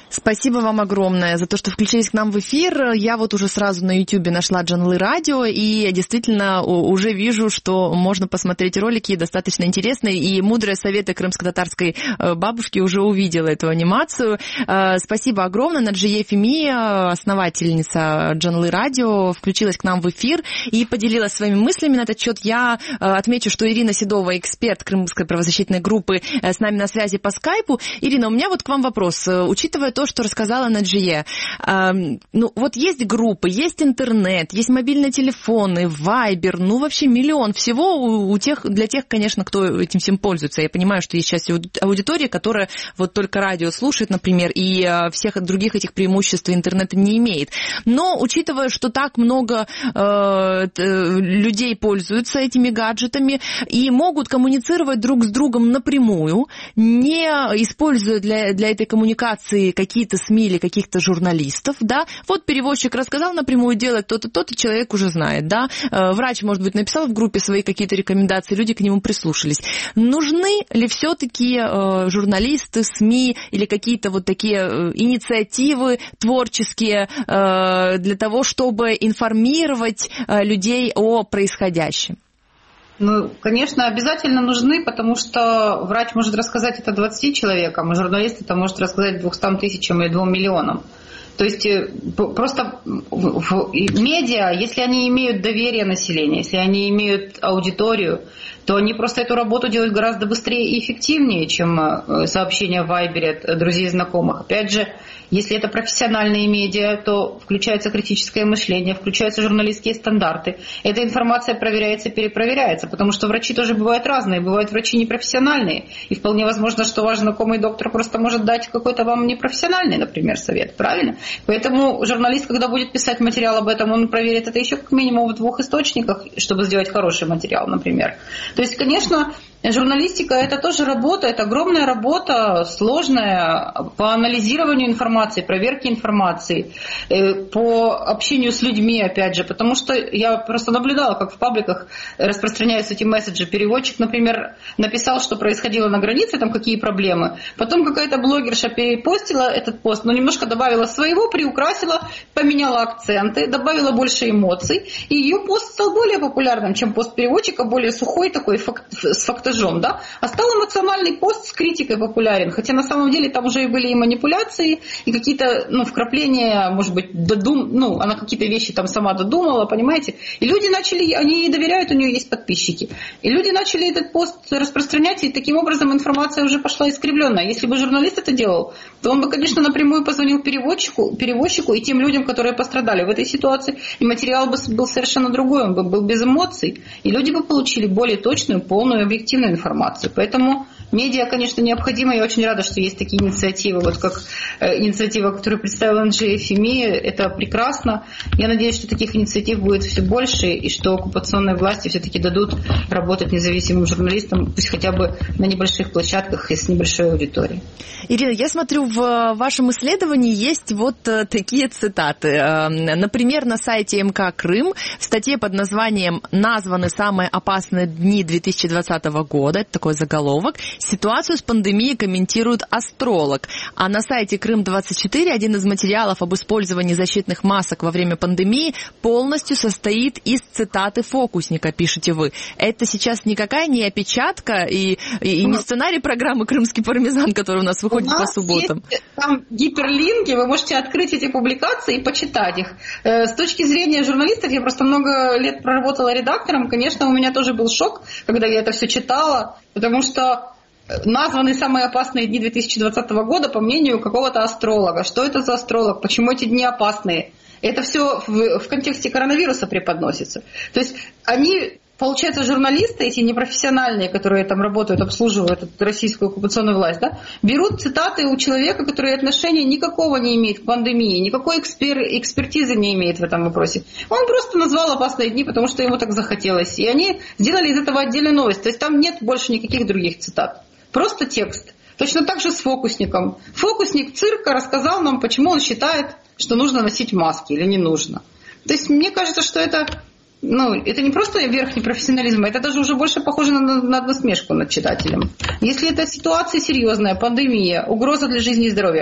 Спасибо вам огромное за то, что включились к нам в эфир. Я вот уже сразу на YouTube нашла Джанлы Радио, и действительно уже вижу, что можно посмотреть ролики достаточно интересные, и мудрые советы крымско-татарской бабушки уже увидела эту анимацию. Спасибо огромное. Наджие Фемия, основательница Джанлы Радио, включилась к нам в эфир и поделилась своими мыслями на этот счет. Я отмечу, что Ирина Седова, эксперт Крымской правозащитной группы, с нами на связи по скайпу. Ирина, у меня вот к вам вопрос. Учитывая то, что рассказала Наджие. А, ну, вот есть группы, есть интернет, есть мобильные телефоны, вайбер, ну, вообще миллион всего у, у тех, для тех, конечно, кто этим всем пользуется. Я понимаю, что есть сейчас аудитория, которая вот только радио слушает, например, и а, всех других этих преимуществ интернета не имеет. Но, учитывая, что так много э, людей пользуются этими гаджетами и могут коммуницировать друг с другом напрямую, не используя для, для этой коммуникации какие-то СМИ или каких-то журналистов, да, вот переводчик рассказал напрямую делать то-то, то-то, человек уже знает, да, врач, может быть, написал в группе свои какие-то рекомендации, люди к нему прислушались. Нужны ли все-таки журналисты, СМИ или какие-то вот такие инициативы творческие для того, чтобы информировать людей о происходящем? Ну, конечно, обязательно нужны, потому что врач может рассказать это двадцати человекам, а журналист это может рассказать двумстам тысячам или двум миллионам. То есть просто в медиа, если они имеют доверие населения, если они имеют аудиторию, то они просто эту работу делают гораздо быстрее и эффективнее, чем сообщения в Вайбере от друзей и знакомых. Опять же, если это профессиональные медиа, то включается критическое мышление, включаются журналистские стандарты. Эта информация проверяется и перепроверяется, потому что врачи тоже бывают разные, бывают врачи непрофессиональные. И вполне возможно, что ваш знакомый доктор просто может дать какой-то вам непрофессиональный, например, совет, правильно? Поэтому журналист, когда будет писать материал об этом, он проверит это еще как минимум в двух источниках, чтобы сделать хороший материал, например. То есть, конечно, журналистика – это тоже работа, это огромная работа, сложная по анализированию информации, проверке информации, по общению с людьми, опять же, потому что я просто наблюдала, как в пабликах распространяются эти месседжи. Переводчик, например, написал, что происходило на границе, там какие проблемы, потом какая-то блогерша перепостила этот пост, но немножко добавила своего, приукрасила, поменяла акценты, добавила больше эмоций, и ее пост стал более популярным, чем пост переводчика, более сухой такой, с фактажом, да? А стал эмоциональный пост с критикой популярен, хотя на самом деле там уже и были и манипуляции, и какие-то, ну, вкрапления, может быть, додум... ну, она какие-то вещи там сама додумала, понимаете? И люди начали, они ей доверяют, у нее есть подписчики. И люди начали этот пост распространять, и таким образом информация уже пошла искривленная. Если бы журналист это делал, то он бы, конечно, напрямую позвонил переводчику, переводчику и тем людям, которые пострадали в этой ситуации, и материал бы был совершенно другой, он бы был без эмоций, и люди бы получили более точную, полную, объективную информацию. Поэтому медиа, конечно, необходимо. Я очень рада, что есть такие инициативы, вот как э, инициатива, которую представила Наджия Фемия. Это прекрасно. Я надеюсь, что таких инициатив будет все больше, и что оккупационные власти все-таки дадут работать независимым журналистам, пусть хотя бы на небольших площадках и с небольшой аудиторией. Ирина, я смотрю, в вашем исследовании есть вот такие цитаты. Например, на сайте эм ка Крым в статье под названием «Названы самые опасные дни две тысячи двадцатого года», это такой заголовок, ситуацию с пандемией комментирует астролог. А на сайте Крым двадцать четыре один из материалов об использовании защитных масок во время пандемии полностью состоит из цитаты фокусника, пишете вы. Это сейчас никакая не опечатка и, и, и не сценарий программы «Крымский пармезан», который у нас выходит у нас по субботам. Есть там гиперлинки, вы можете открыть эти публикации и почитать их. С точки зрения журналистов, я просто много лет проработала редактором, конечно, у меня тоже был шок, когда я это все читала, потому что названы самые опасные дни две тысячи двадцатого года по мнению какого-то астролога. Что это за астролог? Почему эти дни опасные? Это все в, в контексте коронавируса преподносится. То есть они, получается, журналисты, эти непрофессиональные, которые там работают, обслуживают эту российскую оккупационную власть, да, берут цитаты у человека, который отношения никакого не имеет к пандемии, никакой экспер, экспертизы не имеет в этом вопросе. Он просто назвал опасные дни, потому что ему так захотелось. И они сделали из этого отдельную новость. То есть там нет больше никаких других цитат. Просто текст. Точно так же с фокусником. Фокусник цирка рассказал нам, почему он считает, что нужно носить маски или не нужно. То есть мне кажется, что это, ну, это не просто верхний профессионализм, это даже уже больше похоже на, на насмешку над читателем. Если эта ситуация серьезная, пандемия, угроза для жизни и здоровья,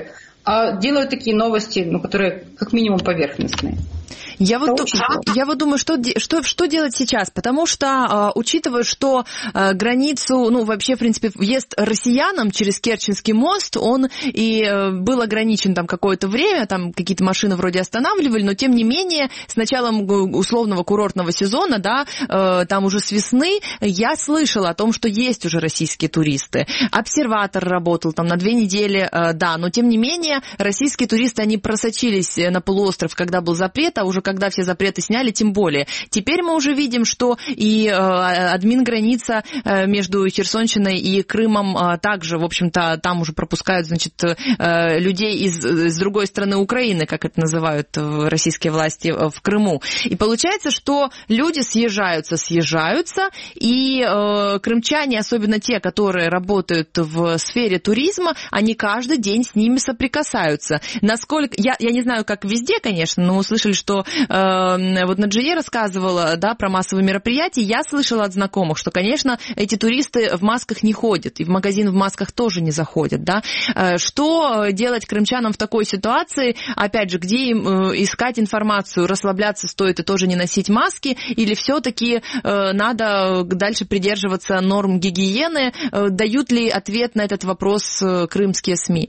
а делают такие новости, ну, которые как минимум поверхностные. Я вот, я вот думаю, что, что, что делать сейчас, потому что, учитывая, что границу, ну, вообще, в принципе, въезд россиянам через Керченский мост, он и был ограничен там какое-то время, там какие-то машины вроде останавливали, но, тем не менее, с началом условного курортного сезона, да, там уже с весны, я слышала о том, что есть уже российские туристы. Обсерватор работал там на две недели, да, но, тем не менее, российские туристы, они просочились на полуостров, когда был запрет, а уже когда все запреты сняли, тем более. Теперь мы уже видим, что и э, админграница э, между Херсонщиной и Крымом э, также, в общем-то, там уже пропускают, значит, э, людей из, из другой стороны Украины, как это называют российские власти, в Крыму. И получается, что люди съезжаются, съезжаются, и э, крымчане, особенно те, которые работают в сфере туризма, они каждый день с ними соприкасаются. Насколько, я, я не знаю, как везде, конечно, но мы слышали, что вот Наджие рассказывала, да, про массовые мероприятия, я слышала от знакомых, что, конечно, эти туристы в масках не ходят, и в магазин в масках тоже не заходят, да. Что делать крымчанам в такой ситуации? Опять же, где им искать информацию? Расслабляться стоит и тоже не носить маски? Или все-таки надо дальше придерживаться норм гигиены? Дают ли ответ на этот вопрос крымские СМИ?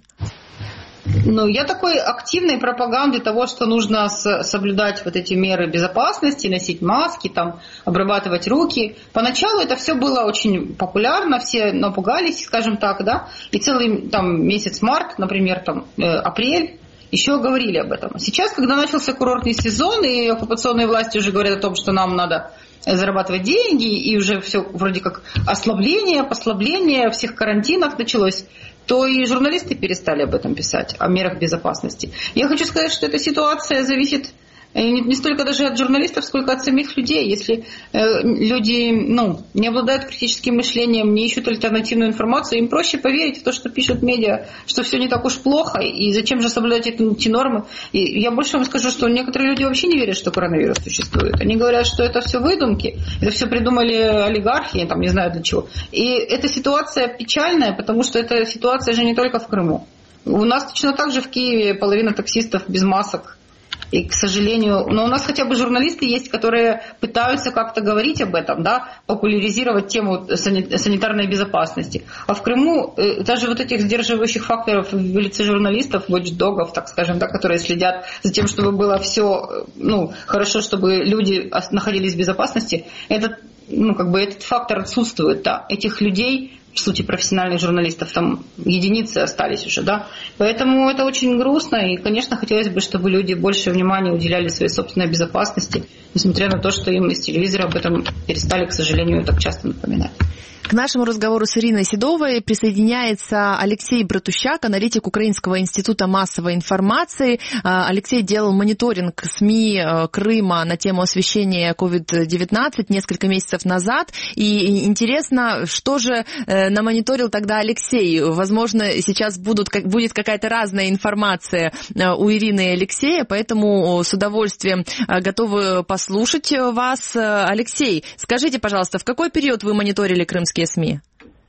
Ну, я такой активной пропаганды того, что нужно соблюдать вот эти меры безопасности, носить маски, там, обрабатывать руки. Поначалу это все было очень популярно, все напугались, скажем так, да, и целый там месяц март, например, там, э, апрель, еще говорили об этом. Сейчас, когда начался курортный сезон, и оккупационные власти уже говорят о том, что нам надо зарабатывать деньги, и уже все вроде как ослабление, послабление, всех карантинах началось, то и журналисты перестали об этом писать, о мерах безопасности. Я хочу сказать, что эта ситуация зависит не столько даже от журналистов, сколько от самих людей. Если э, люди ну, не обладают критическим мышлением, не ищут альтернативную информацию, им проще поверить в то, что пишут медиа, что все не так уж плохо, и зачем же соблюдать эти, эти нормы. И я больше вам скажу, что некоторые люди вообще не верят, что коронавирус существует. Они говорят, что это все выдумки, это все придумали олигархи, там не знаю для чего. И эта ситуация печальная, потому что эта ситуация же не только в Крыму. У нас точно так же в Киеве половина таксистов без масок. И, к сожалению, но у нас хотя бы журналисты есть, которые пытаются как-то говорить об этом, да, популяризировать тему санитарной безопасности. А в Крыму даже вот этих сдерживающих факторов в лице журналистов, watchdogов, так скажем, да, которые следят за тем, чтобы было все, ну, хорошо, чтобы люди находились в безопасности, этот, ну, как бы этот фактор отсутствует, да, этих людей, в сути, профессиональных журналистов, там единицы остались уже, да. Поэтому это очень грустно, и, конечно, хотелось бы, чтобы люди больше внимания уделяли своей собственной безопасности, несмотря на то, что им из телевизора об этом перестали, к сожалению, так часто напоминать. К нашему разговору с Ириной Седовой присоединяется Алексей Братущак, аналитик Украинского института массовой информации. Алексей делал мониторинг СМИ Крыма на тему освещения ковид девятнадцать несколько месяцев назад. И интересно, что же намониторил тогда Алексей? Возможно, сейчас будут, будет какая-то разная информация у Ирины и Алексея, поэтому с удовольствием готовы послушать вас. Алексей, скажите, пожалуйста, в какой период вы мониторили крымские СМІ?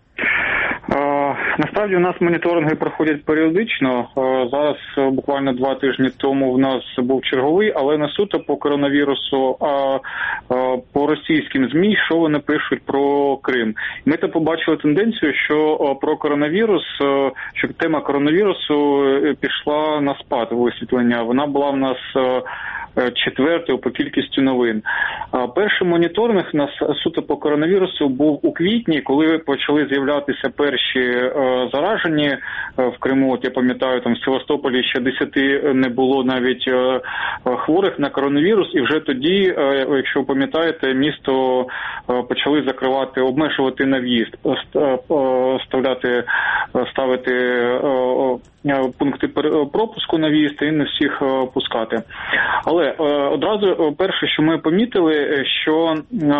Насправді у нас моніторинги проходять періодично. Зараз буквально два тижні тому в нас був черговий, але не суто по коронавірусу, а по російським ЗМІ, що вони пишуть про Крим. Ми то побачили тенденцію, що про коронавірус, що тема коронавірусу пішла на спад висвітлення. Вона була в нас четвертою по кількості новин. Перший моніторинг у нас суто по коронавірусу був у квітні, коли почали з'являтися перші заражені в Криму. От я пам'ятаю, там в Севастополі ще десяти не було навіть хворих на коронавірус, і вже тоді, якщо ви пам'ятаєте, місто почали закривати, обмежувати на в'їзд, ставляти, ставити пункти пропуску на в'їзд і не всіх пускати. Але одразу перше, що ми помітили, що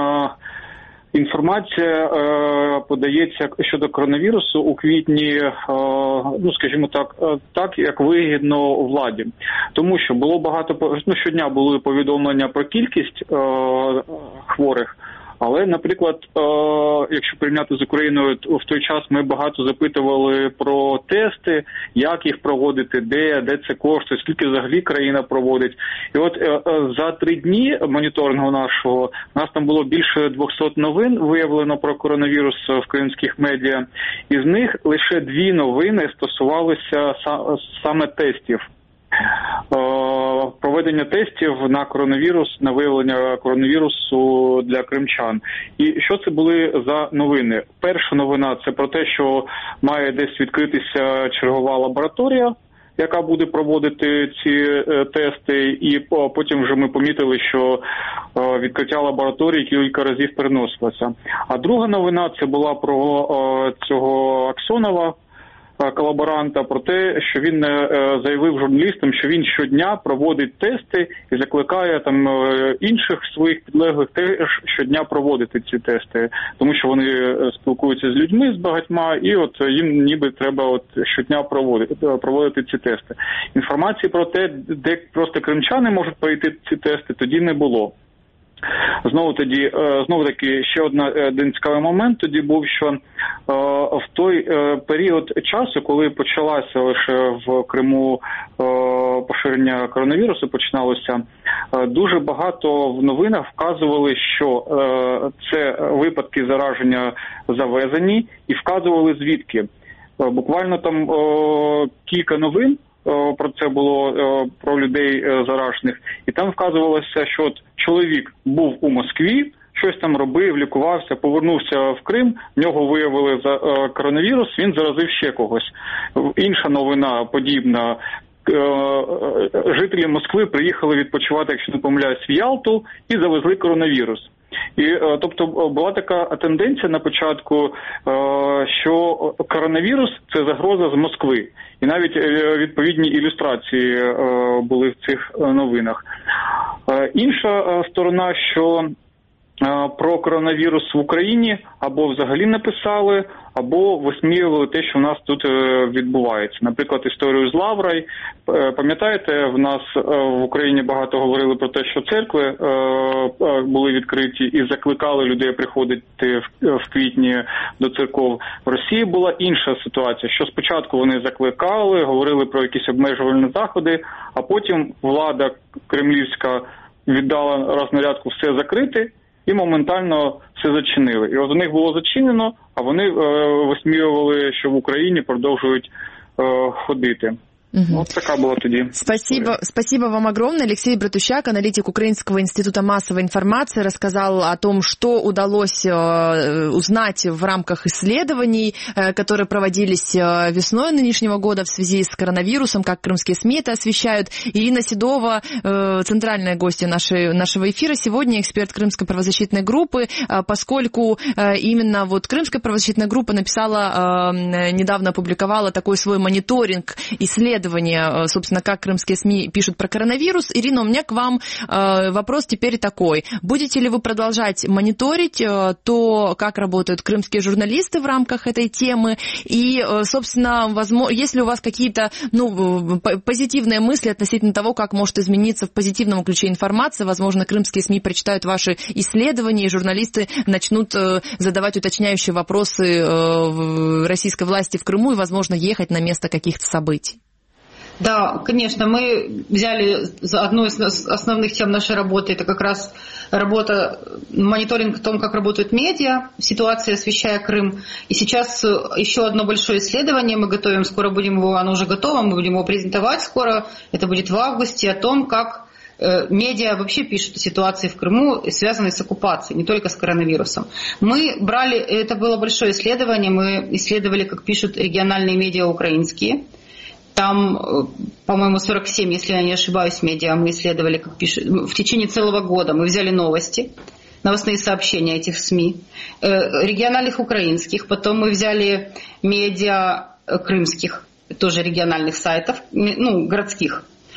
інформація е, подається щодо коронавірусу у квітні, е, ну, скажімо так, так, як вигідно владі. Тому що було багато, ну, щодня були повідомлення про кількість е, хворих, Але, наприклад, якщо порівняти з Україною, в той час ми багато запитували про тести, як їх проводити, де, де це коштує, скільки взагалі країна проводить. І от за три дні моніторингу нашого, у нас там було більше двохсот новин виявлено про коронавірус в кримських медіа. Із них лише дві новини стосувалися саме тестів. Проведення тестів на коронавірус, на виявлення коронавірусу для кримчан. І що це були за новини? Перша новина – це про те, що має десь відкритися чергова лабораторія, яка буде проводити ці тести, і потім вже ми помітили, що відкриття лабораторії кілька разів переносилося. А друга новина – це була про цього Аксьонова, колаборанта, про те, що він заявив журналістам, що він щодня проводить тести і закликає там інших своїх підлеглих теж щодня проводити ці тести, тому що вони спілкуються з людьми, з багатьма, і от їм ніби треба от щодня проводити, проводити ці тести. Інформації про те, де просто кримчани можуть пройти ці тести, тоді не було. Знову тоді, знову таки, ще один цікавий момент тоді був, що в той період часу, коли почалося лише в Криму поширення коронавірусу, починалося, дуже багато в новинах вказували, що це випадки зараження завезені, і вказували звідки. Буквально там кілька новин про це було, про людей заражених, і там вказувалося, що от чоловік був у Москві, щось там робив, лікувався, повернувся в Крим, в нього виявили за коронавірус, він заразив ще когось. Інша новина подібна. Жителі Москви приїхали відпочивати, якщо не помиляюсь, в Ялту і завезли коронавірус. І, тобто, була така тенденція на початку, що коронавірус – це загроза з Москви. І навіть відповідні ілюстрації були в цих новинах. Інша сторона, що про коронавірус в Україні або взагалі не писали, або висміювали те, що в нас тут відбувається. Наприклад, історію з Лаврою. Пам'ятаєте, в нас в Україні багато говорили про те, що церкви були відкриті і закликали людей приходити в квітні до церков. В Росії була інша ситуація, що спочатку вони закликали, говорили про якісь обмежувальні заходи, а потім влада кремлівська віддала рознарядку все закрити, і моментально все зачинили. І от у них було зачинено, а вони е, висміювали, що в Україні продовжують е, ходити. Угу. Вот такая была тоді. Спасибо, спасибо вам огромное. Алексей Братущак, аналитик Украинского института массовой информации, рассказал о том, что удалось узнать в рамках исследований, которые проводились весной нынешнего года в связи с коронавирусом, как крымские СМИ это освещают. Ирина Седова, центральная гостья нашей, нашего эфира, сегодня эксперт Крымской правозащитной группы, поскольку именно вот Крымская правозащитная группа написала, недавно опубликовала такой свой мониторинг исследований, собственно, как крымские СМИ пишут про коронавирус. Ирина, у меня к вам э, вопрос теперь такой. Будете ли вы продолжать мониторить э, то, как работают крымские журналисты в рамках этой темы? И, э, собственно, возможно, есть ли у вас какие-то ну, позитивные мысли относительно того, как может измениться в позитивном ключе информация? Возможно, крымские СМИ прочитают ваши исследования, и журналисты начнут э, задавать уточняющие вопросы э, российской власти в Крыму и, возможно, ехать на место каких-то событий. Да, конечно, мы взяли за одну из основных тем нашей работы, это как раз работа, мониторинг о том, как работают медиа, ситуация, освещая Крым. И сейчас еще одно большое исследование мы готовим, скоро будем его, оно уже готово, мы будем его презентовать скоро, это будет в августе, о том, как медиа вообще пишут о ситуации в Крыму, связанной с оккупацией, не только с коронавирусом. Мы брали, это было большое исследование, мы исследовали, как пишут региональные медиа украинские. Там, по-моему, сорок семь, если я не ошибаюсь, медиа мы исследовали, как пишут, в течение целого года. Мы взяли новости, новостные сообщения этих СМИ, э, региональных украинских, потом мы взяли медиа крымских, тоже региональных сайтов, ну, городских.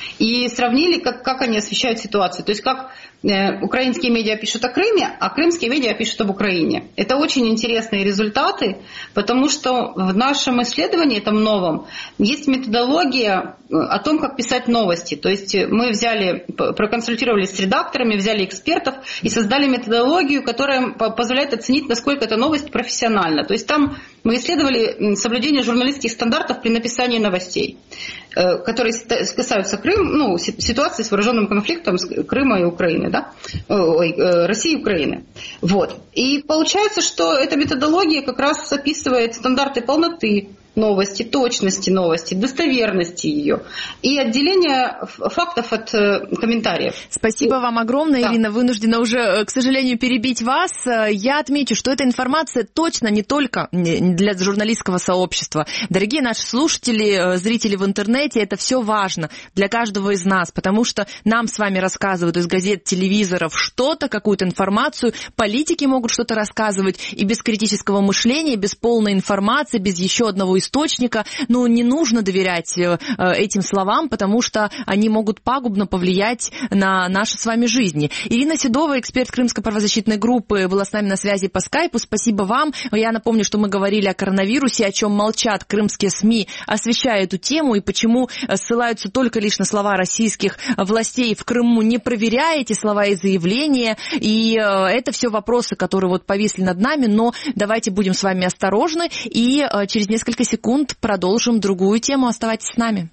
и сравнили, как, как они освещают ситуацию. То есть как э, украинские медиа пишут о Крыме, а крымские медиа пишут об Украине. Это очень интересные результаты, потому что в нашем исследовании, этом новом, есть методология о том, как писать новости. То есть мы взяли, проконсультировались с редакторами, взяли экспертов и создали методологию, которая позволяет оценить, насколько эта новость профессиональна. То есть там мы исследовали соблюдение журналистских стандартов при написании новостей, которые касаются Крым, ну, ситуации с вооруженным конфликтом Крыма и Украины, да? Ой, России и Украины. Вот. И получается, что эта методология как раз описывает стандарты полноты новости, точности новости, достоверности ее и отделение фактов от комментариев. Спасибо вам огромное, да. Ирина. Вынуждена уже, к сожалению, перебить вас. Я отмечу, что эта информация точно не только для журналистского сообщества. Дорогие наши слушатели, зрители в интернете, это все важно для каждого из нас, потому что нам с вами рассказывают из газет, телевизоров что-то, какую-то информацию, политики могут что-то рассказывать, и без критического мышления, без полной информации, без еще одного источника, но не нужно доверять этим словам, потому что они могут пагубно повлиять на наши с вами жизни. Ирина Седова, эксперт Крымской правозащитной группы, была с нами на связи по скайпу. Спасибо вам. Я напомню, что мы говорили о коронавирусе, о чем молчат крымские СМИ, освещая эту тему, и почему ссылаются только лишь на слова российских властей в Крыму, не проверяя эти слова и заявления. И это все вопросы, которые вот повисли над нами, но давайте будем с вами осторожны и через несколько секунд продолжим другую тему. Оставайтесь с нами.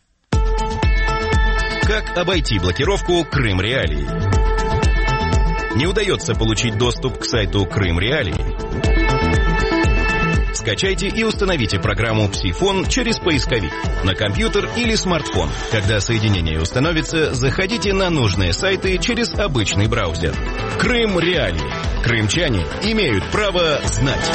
Как обойти блокировку Крым Реалии? Не удается получить доступ к сайту Крым Реалии? Скачайте и установите программу «Псифон» через поисковик на компьютер или смартфон. Когда соединение установится, заходите на нужные сайты через обычный браузер. Крым Реалии. Крымчане имеют право знать.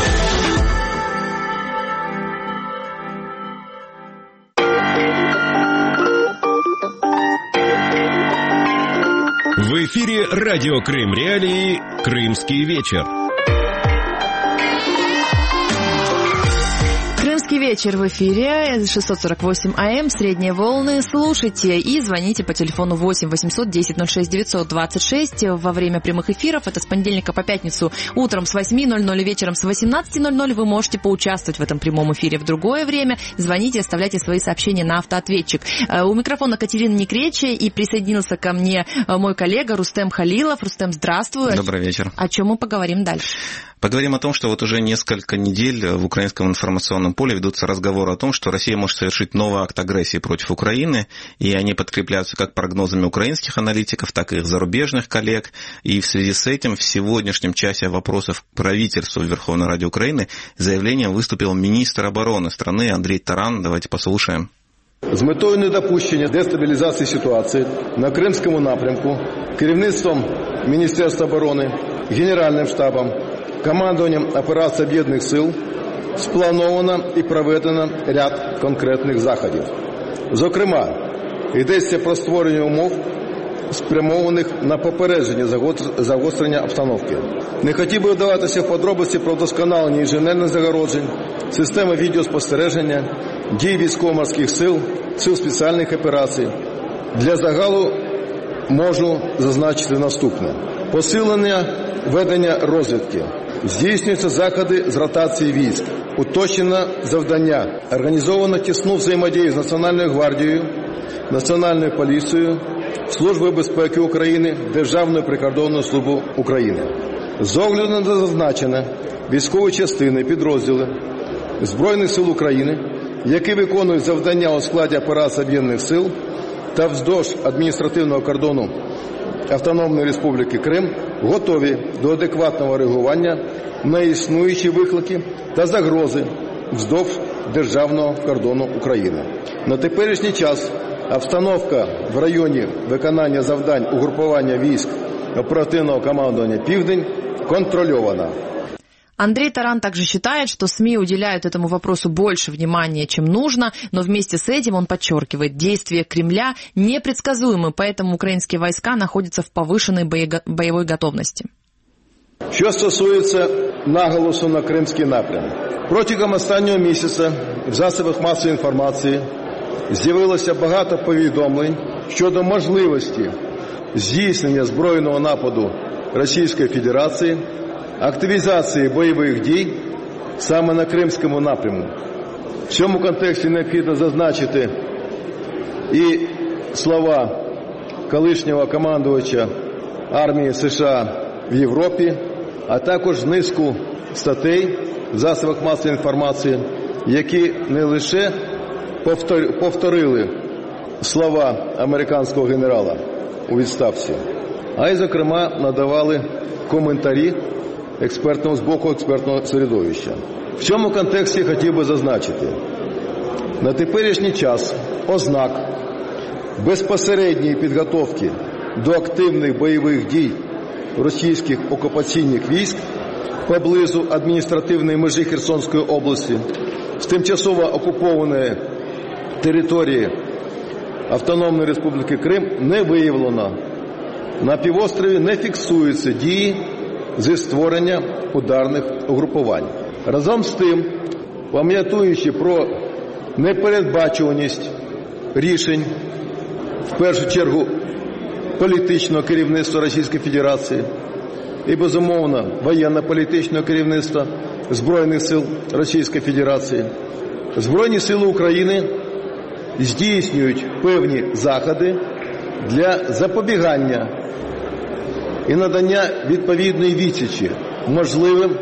В эфире радио Крым Реалии «Крымский вечер». Крымский вечер в эфире, шестьсот сорок восемь АМ, средние волны. Слушайте и звоните по телефону восемь восемьсот десять ноль шесть девятьсот двадцать шесть во время прямых эфиров. Это с понедельника по пятницу утром с восьми ноль ноль, вечером с восемнадцати ноль ноль. Вы можете поучаствовать в этом прямом эфире в другое время. Звоните, оставляйте свои сообщения на автоответчик. У микрофона Катерина Некречия, и присоединился ко мне мой коллега Рустем Халилов. Рустем, здравствуй. Добрый вечер. О чем мы поговорим дальше? Поговорим о том, что вот уже несколько недель в украинском информационном поле ведутся разговоры о том, что Россия может совершить новый акт агрессии против Украины, и они подкрепляются как прогнозами украинских аналитиков, так и их зарубежных коллег. И в связи с этим в сегодняшнем часе вопросов к правительству Верховной Ради Украины заявлением выступил министр обороны страны Андрей Таран. Давайте послушаем. З метою недопущення дестабілізації ситуації на Кримському напрямку керівництвом Міністерства оборони, Генеральним штабом, командуванням операцій Об'єднаних сил сплановано і проведено ряд конкретних заходів. Зокрема, йдеться про створення умов, спрямованих на попередження загострення обстановки. Не хотів би вдаватися в подробиці про вдосконалення інженерних загороджень, системи відеоспостереження, дій військово-морських сил, сил спеціальних операцій. Для загалу можу зазначити наступне. Посилення ведення розвідки. Здійснюються заходи з ротації військ. Уточнено завдання. Організовано тісну взаємодію з Національною гвардією, Національною поліцією, Службою безпеки України, Державною прикордонною службою України. З огляду на зазначене, військові частини, підрозділи Збройних сил України, які виконують завдання у складі операції Об'єднаних сил та вздовж адміністративного кордону Автономної Республіки Крим, готові до адекватного реагування на існуючі виклики та загрози вздовж державного кордону України. На теперішній час обстановка в районі виконання завдань угрупування військ оперативного командування «Південь» контрольована. Андрей Таран также считает, что СМИ уделяют этому вопросу больше внимания, чем нужно, но вместе с этим он подчеркивает, действия Кремля непредсказуемы, поэтому украинские войска находятся в повышенной боевой готовности. Що стосується наголосу на Кримський напрямок. Протягом останнього місяця в засобах масової інформації з'явилося багато повідомлень щодо можливості здійснення збройного нападу Російської Федерації, активізації бойових дій саме на Кримському напрямку. В цьому контексті необхідно зазначити і слова колишнього командувача армії США в Європі, а також низку статей в засобах масової інформації, які не лише повторили слова американського генерала у відставці, а й, зокрема, надавали коментарі експертного, з боку експертного середовища. В цьому контексті хотів би зазначити, на теперішній час ознак безпосередньої підготовки до активних бойових дій російських окупаційних військ поблизу адміністративної межі Херсонської області з тимчасово окупованої території Автономної Республіки Крим не виявлено. На півострові не фіксуються дії зі створення ударних угрупувань. Разом з тим, пам'ятаючи про непередбачуваність рішень, в першу чергу політичного керівництва Російської Федерації і, безумовно, воєнно-політичного керівництва Збройних сил Російської Федерації, Збройні сили України здійснюють певні заходи для запобігання і надання відповідної відсічі можливим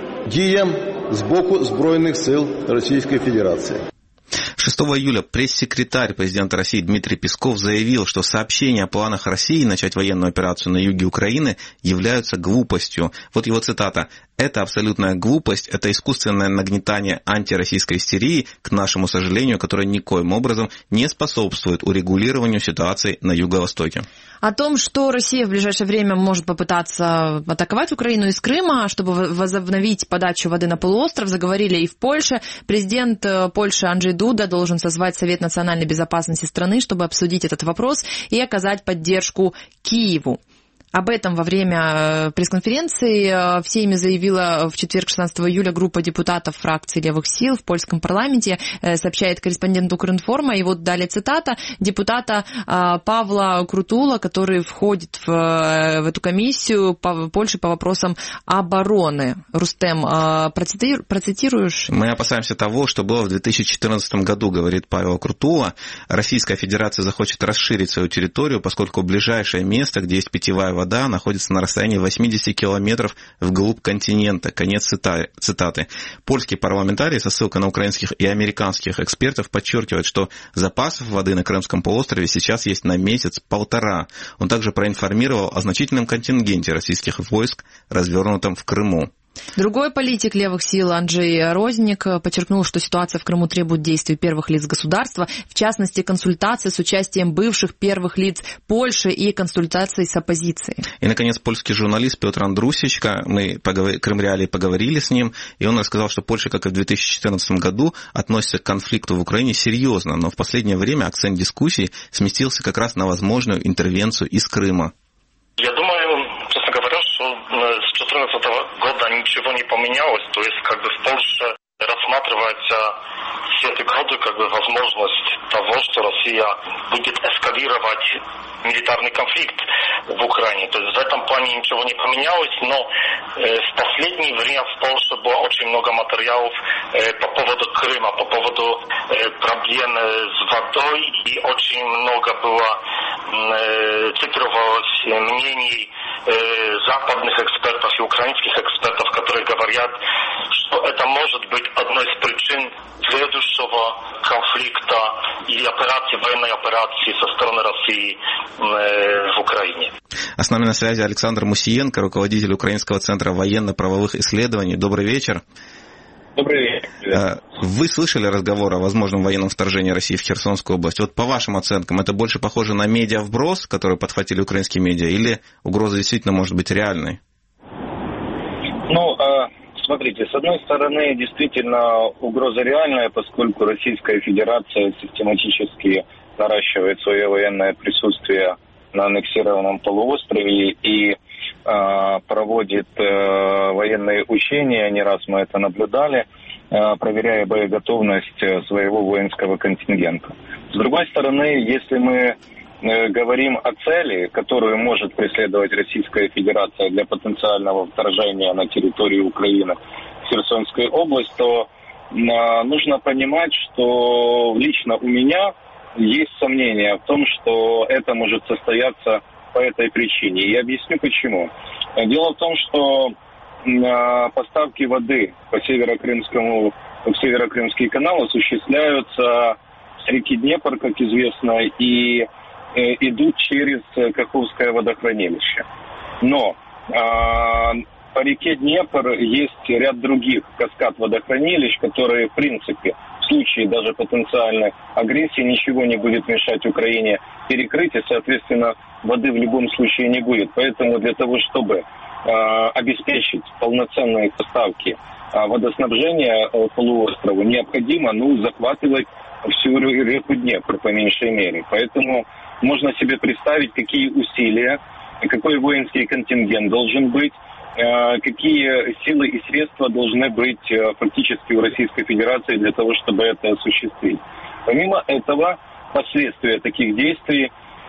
діям з боку Збройних сил Российской Федерации. шестого июля пресс-секретарь президента России Дмитрий Песков заявил, что сообщения о планах России начать военную операцию на юге Украины являются глупостью. Вот его цитата. «Это абсолютная глупость, это искусственное нагнетание антироссийской истерии, к нашему сожалению, которое никоим образом не способствует урегулированию ситуации на Юго-Востоке». О том, что Россия в ближайшее время может попытаться атаковать Украину из Крыма, чтобы возобновить подачу воды на полуостров, заговорили и в Польше. Президент Польши Анджей Дуда должен созвать Совет национальной безопасности страны, чтобы обсудить этот вопрос и оказать поддержку Киеву. Об этом во время пресс-конференции в Сейме заявила в четверг, шестнадцатого июля, группа депутатов фракции левых сил в польском парламенте, сообщает корреспондент Укринформа. И вот далее цитата депутата Павла Крутула, который входит в, в эту комиссию по Польше по вопросам обороны. Рустем, процитируешь? Мы опасаемся того, что было в две тысячи четырнадцатом году, говорит Павел Крутула. Российская Федерация захочет расширить свою территорию, поскольку ближайшее место, где есть питьевая вода, вода находится на расстоянии восемьдесят километров вглубь континента. Конец цитаты. Польские парламентарии со ссылкой на украинских и американских экспертов подчеркивают, что запасов воды на Крымском полуострове сейчас есть на месяц-полтора. Он также проинформировал о значительном контингенте российских войск, развернутом в Крыму. Другой политик левых сил Анджей Розник подчеркнул, что ситуация в Крыму требует действий первых лиц государства, в частности, консультаций с участием бывших первых лиц Польши и консультаций с оппозицией. И, наконец, польский журналист Петр Андрусечка, мы поговор... Крымреалии поговорили с ним, и он рассказал, что Польша, как и в две тысячи четырнадцатом году, относится к конфликту в Украине серьезно, но в последнее время акцент дискуссий сместился как раз на возможную интервенцию из Крыма. Я думаю, честно говоря, что с две тысячи четырнадцатого года ничего не поменялось. То есть, как бы в Польше рассматривается все эти годы как бы возможность того, что Россия будет эскалировать милитарный конфликт в Украине. То есть в этом плане ничего не поменялось, но э, в последнее время в Польше было очень много материалов э, по поводу Крыма, по поводу э, проблем с водой, и очень много было э, цитировалось мнений э, западных экспертов и украинских экспертов, которые говорят, что это может быть одной из причин следующего конфликта или операции, военной операции со стороны России в Украине. А с нами на связи Александр Мусиенко, руководитель Украинского центра военно-правовых исследований. Добрый вечер. Добрый вечер. Вы слышали разговор о возможном военном вторжении России в Херсонскую область? Вот по вашим оценкам, это больше похоже на медиа-вброс, который подхватили украинские медиа, или угроза действительно может быть реальной? Ну, смотрите, с одной стороны, действительно угроза реальная, поскольку Российская Федерация систематически наращивает свое военное присутствие на аннексированном полуострове и э, проводит э, военные учения, не раз мы это наблюдали, э, проверяя боеготовность своего воинского контингента. С другой стороны, если мы говорим о цели, которую может преследовать Российская Федерация для потенциального вторжения на территорию Украины в Херсонскую область, то нужно понимать, что лично у меня есть сомнения в том, что это может состояться по этой причине. И объясню почему. Дело в том, что поставки воды по Северокрымскому, в Северокрымский канал осуществляются с реки Днепр, как известно, и идут через Каховское водохранилище. Но а, по реке Днепр есть ряд других каскад водохранилищ, которые, в принципе, в случае даже потенциальной агрессии ничего не будет мешать Украине перекрыть, и, соответственно, воды в любом случае не будет. Поэтому для того, чтобы а, обеспечить полноценные поставки а, водоснабжения а, полуострову, необходимо ну, захватывать всю реку Днепр, по меньшей мере. Поэтому можно себе представить, какие усилия, какой воинский контингент должен быть, какие силы и средства должны быть фактически у Российской Федерации для того, чтобы это осуществить. Помимо этого, последствия таких действий,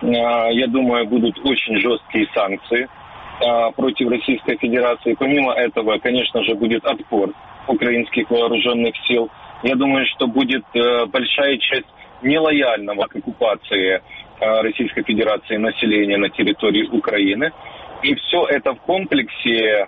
я думаю, будут очень жесткие санкции против Российской Федерации. Помимо этого, конечно же, будет отпор украинских вооруженных сил. Я думаю, что будет большая часть нелояльного к оккупации Российской Федерации населения на территории Украины. И все это в комплексе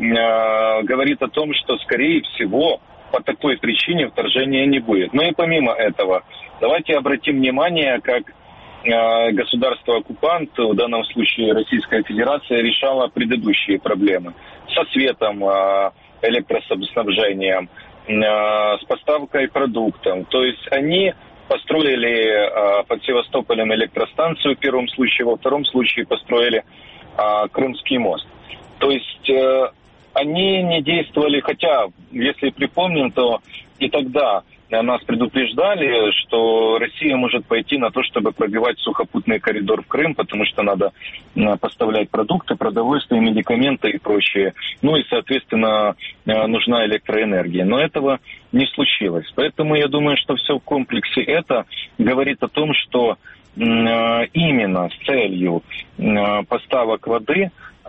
э, говорит о том, что, скорее всего, по такой причине вторжения не будет. Но и помимо этого, давайте обратим внимание, как э, государство-оккупант, в данном случае Российская Федерация, решала предыдущие проблемы со светом, э, электроснабжением, э, с поставкой продуктов. То есть они построили э, под Севастополем электростанцию в первом случае, во втором случае построили э, Крымский мост. То есть э, они не действовали, хотя, если припомним, то и тогда нас предупреждали, что Россия может пойти на то, чтобы пробивать сухопутный коридор в Крым, потому что надо поставлять продукты, продовольствие, медикаменты и прочее. Ну и, соответственно, нужна электроэнергия. Но этого не случилось. Поэтому я думаю, что все в комплексе это говорит о том, что именно с целью поставок воды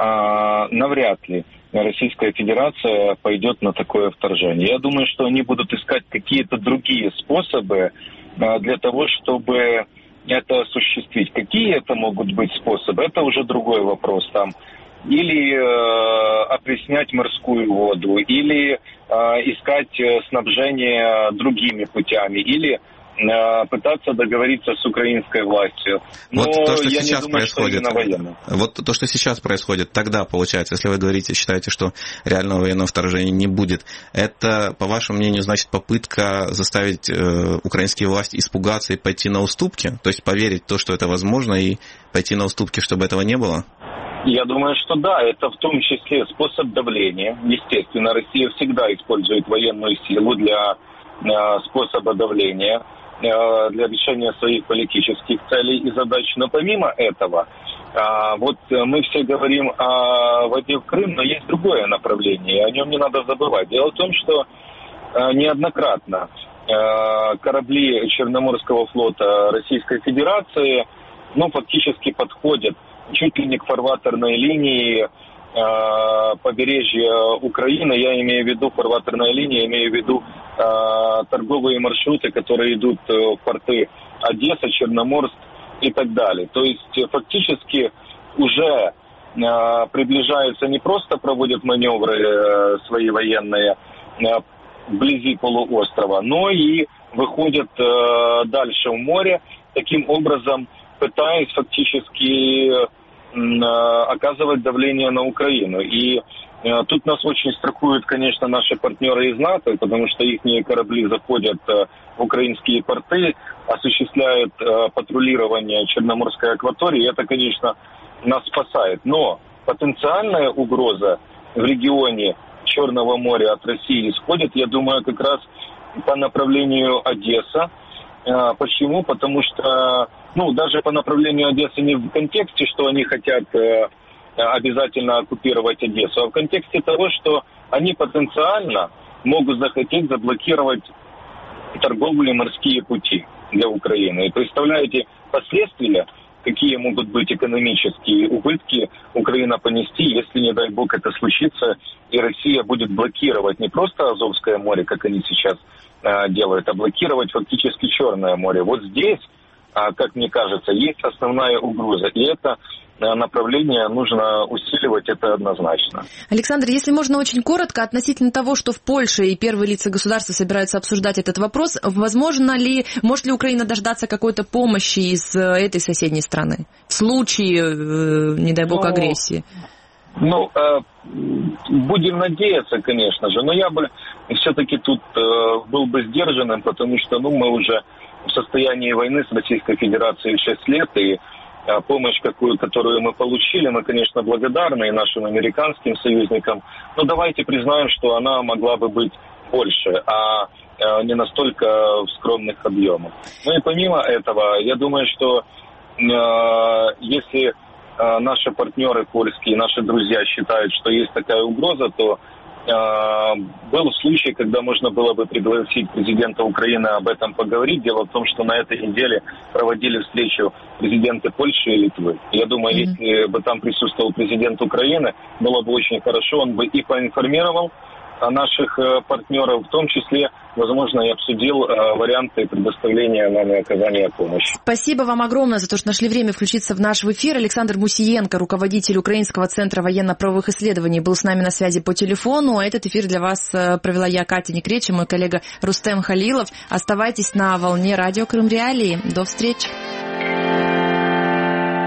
навряд ли Российская Федерация пойдет на такое вторжение. Я думаю, что они будут искать какие-то другие способы для того, чтобы это осуществить. Какие это могут быть способы, это уже другой вопрос. Там или э, опреснять морскую воду, или э, искать снабжение другими путями, или пытаться договориться с украинской властью. Но вот то, что я сейчас не думаю, происходит, что вот то, что сейчас происходит, тогда получается, если вы говорите, считаете, что реального военного вторжения не будет, это, по вашему мнению, значит попытка заставить э, украинские власти испугаться и пойти на уступки, то есть поверить в то, что это возможно, и пойти на уступки, чтобы этого не было? Я думаю, что да, это в том числе способ давления. Естественно, Россия всегда использует военную силу для э, способа давления, для решения своих политических целей и задач. Но помимо этого, вот мы все говорим о воде в Крым, но есть другое направление, и о нем не надо забывать. Дело в том, что неоднократно корабли Черноморского флота Российской Федерации ну, фактически подходят чуть ли не к фарватерной линии побережья Украины. Я имею в виду фарватерная линия, имею в виду э, торговые маршруты, которые идут в порты Одесса, Черноморск и так далее. То есть фактически уже э, приближаются, не просто проводят маневры э, свои военные э, вблизи полуострова, но и выходят э, дальше в море, таким образом пытаясь фактически оказывать давление на Украину. И э, тут нас очень страхуют, конечно, наши партнеры из НАТО, потому что их корабли заходят э, в украинские порты, осуществляют э, патрулирование Черноморской акватории, и это, конечно, нас спасает. Но потенциальная угроза в регионе Черного моря от России исходит, я думаю, как раз по направлению Одесса. Э, почему? Потому что Ну, даже по направлению Одессы не в контексте, что они хотят э, обязательно оккупировать Одессу, а в контексте того, что они потенциально могут захотеть заблокировать торговлю и морские пути для Украины. И представляете последствия, какие экономические убытки Украина понести, если, не дай бог, это случится, и Россия будет блокировать не просто Азовское море, как они сейчас э, делают, а блокировать фактически Черное море. Вот здесь, э, как мне кажется, есть основная угроза, и это направление нужно усиливать, это однозначно. Александр, если можно очень коротко, относительно того, что в Польше и первые лица государства собираются обсуждать этот вопрос, возможно ли, может ли Украина дождаться какой-то помощи из этой соседней страны в случае, не дай бог, агрессии? Ну, э, будем надеяться, конечно же, но я бы все-таки тут э, был бы сдержанным, потому что, ну, мы уже в состоянии войны с Российской Федерацией шесть лет, и помощь, какую, которую мы получили, мы, конечно, благодарны и нашим американским союзникам, но давайте признаем, что она могла бы быть больше, а не настолько в скромных объемах. Ну и помимо этого, я думаю, что э, если э, наши партнеры польские, наши друзья считают, что есть такая угроза, то был случай, когда можно было бы пригласить президента Украины об этом поговорить. Дело в том, что на этой неделе проводили встречу президенты Польши и Литвы. Я думаю, mm-hmm. если бы там присутствовал президент Украины, было бы очень хорошо, он бы и поинформировал наших партнеров, в том числе, возможно, и обсудил варианты предоставления нам и оказания помощи. Спасибо вам огромное за то, что нашли время включиться в наш эфир. Александр Мусиенко, руководитель Украинского центра военно-правовых исследований, был с нами на связи по телефону. А этот эфир для вас провела я, Катя Некречи, мой коллега Рустем Халилов. Оставайтесь на волне радио Крым Реалии. До встречи.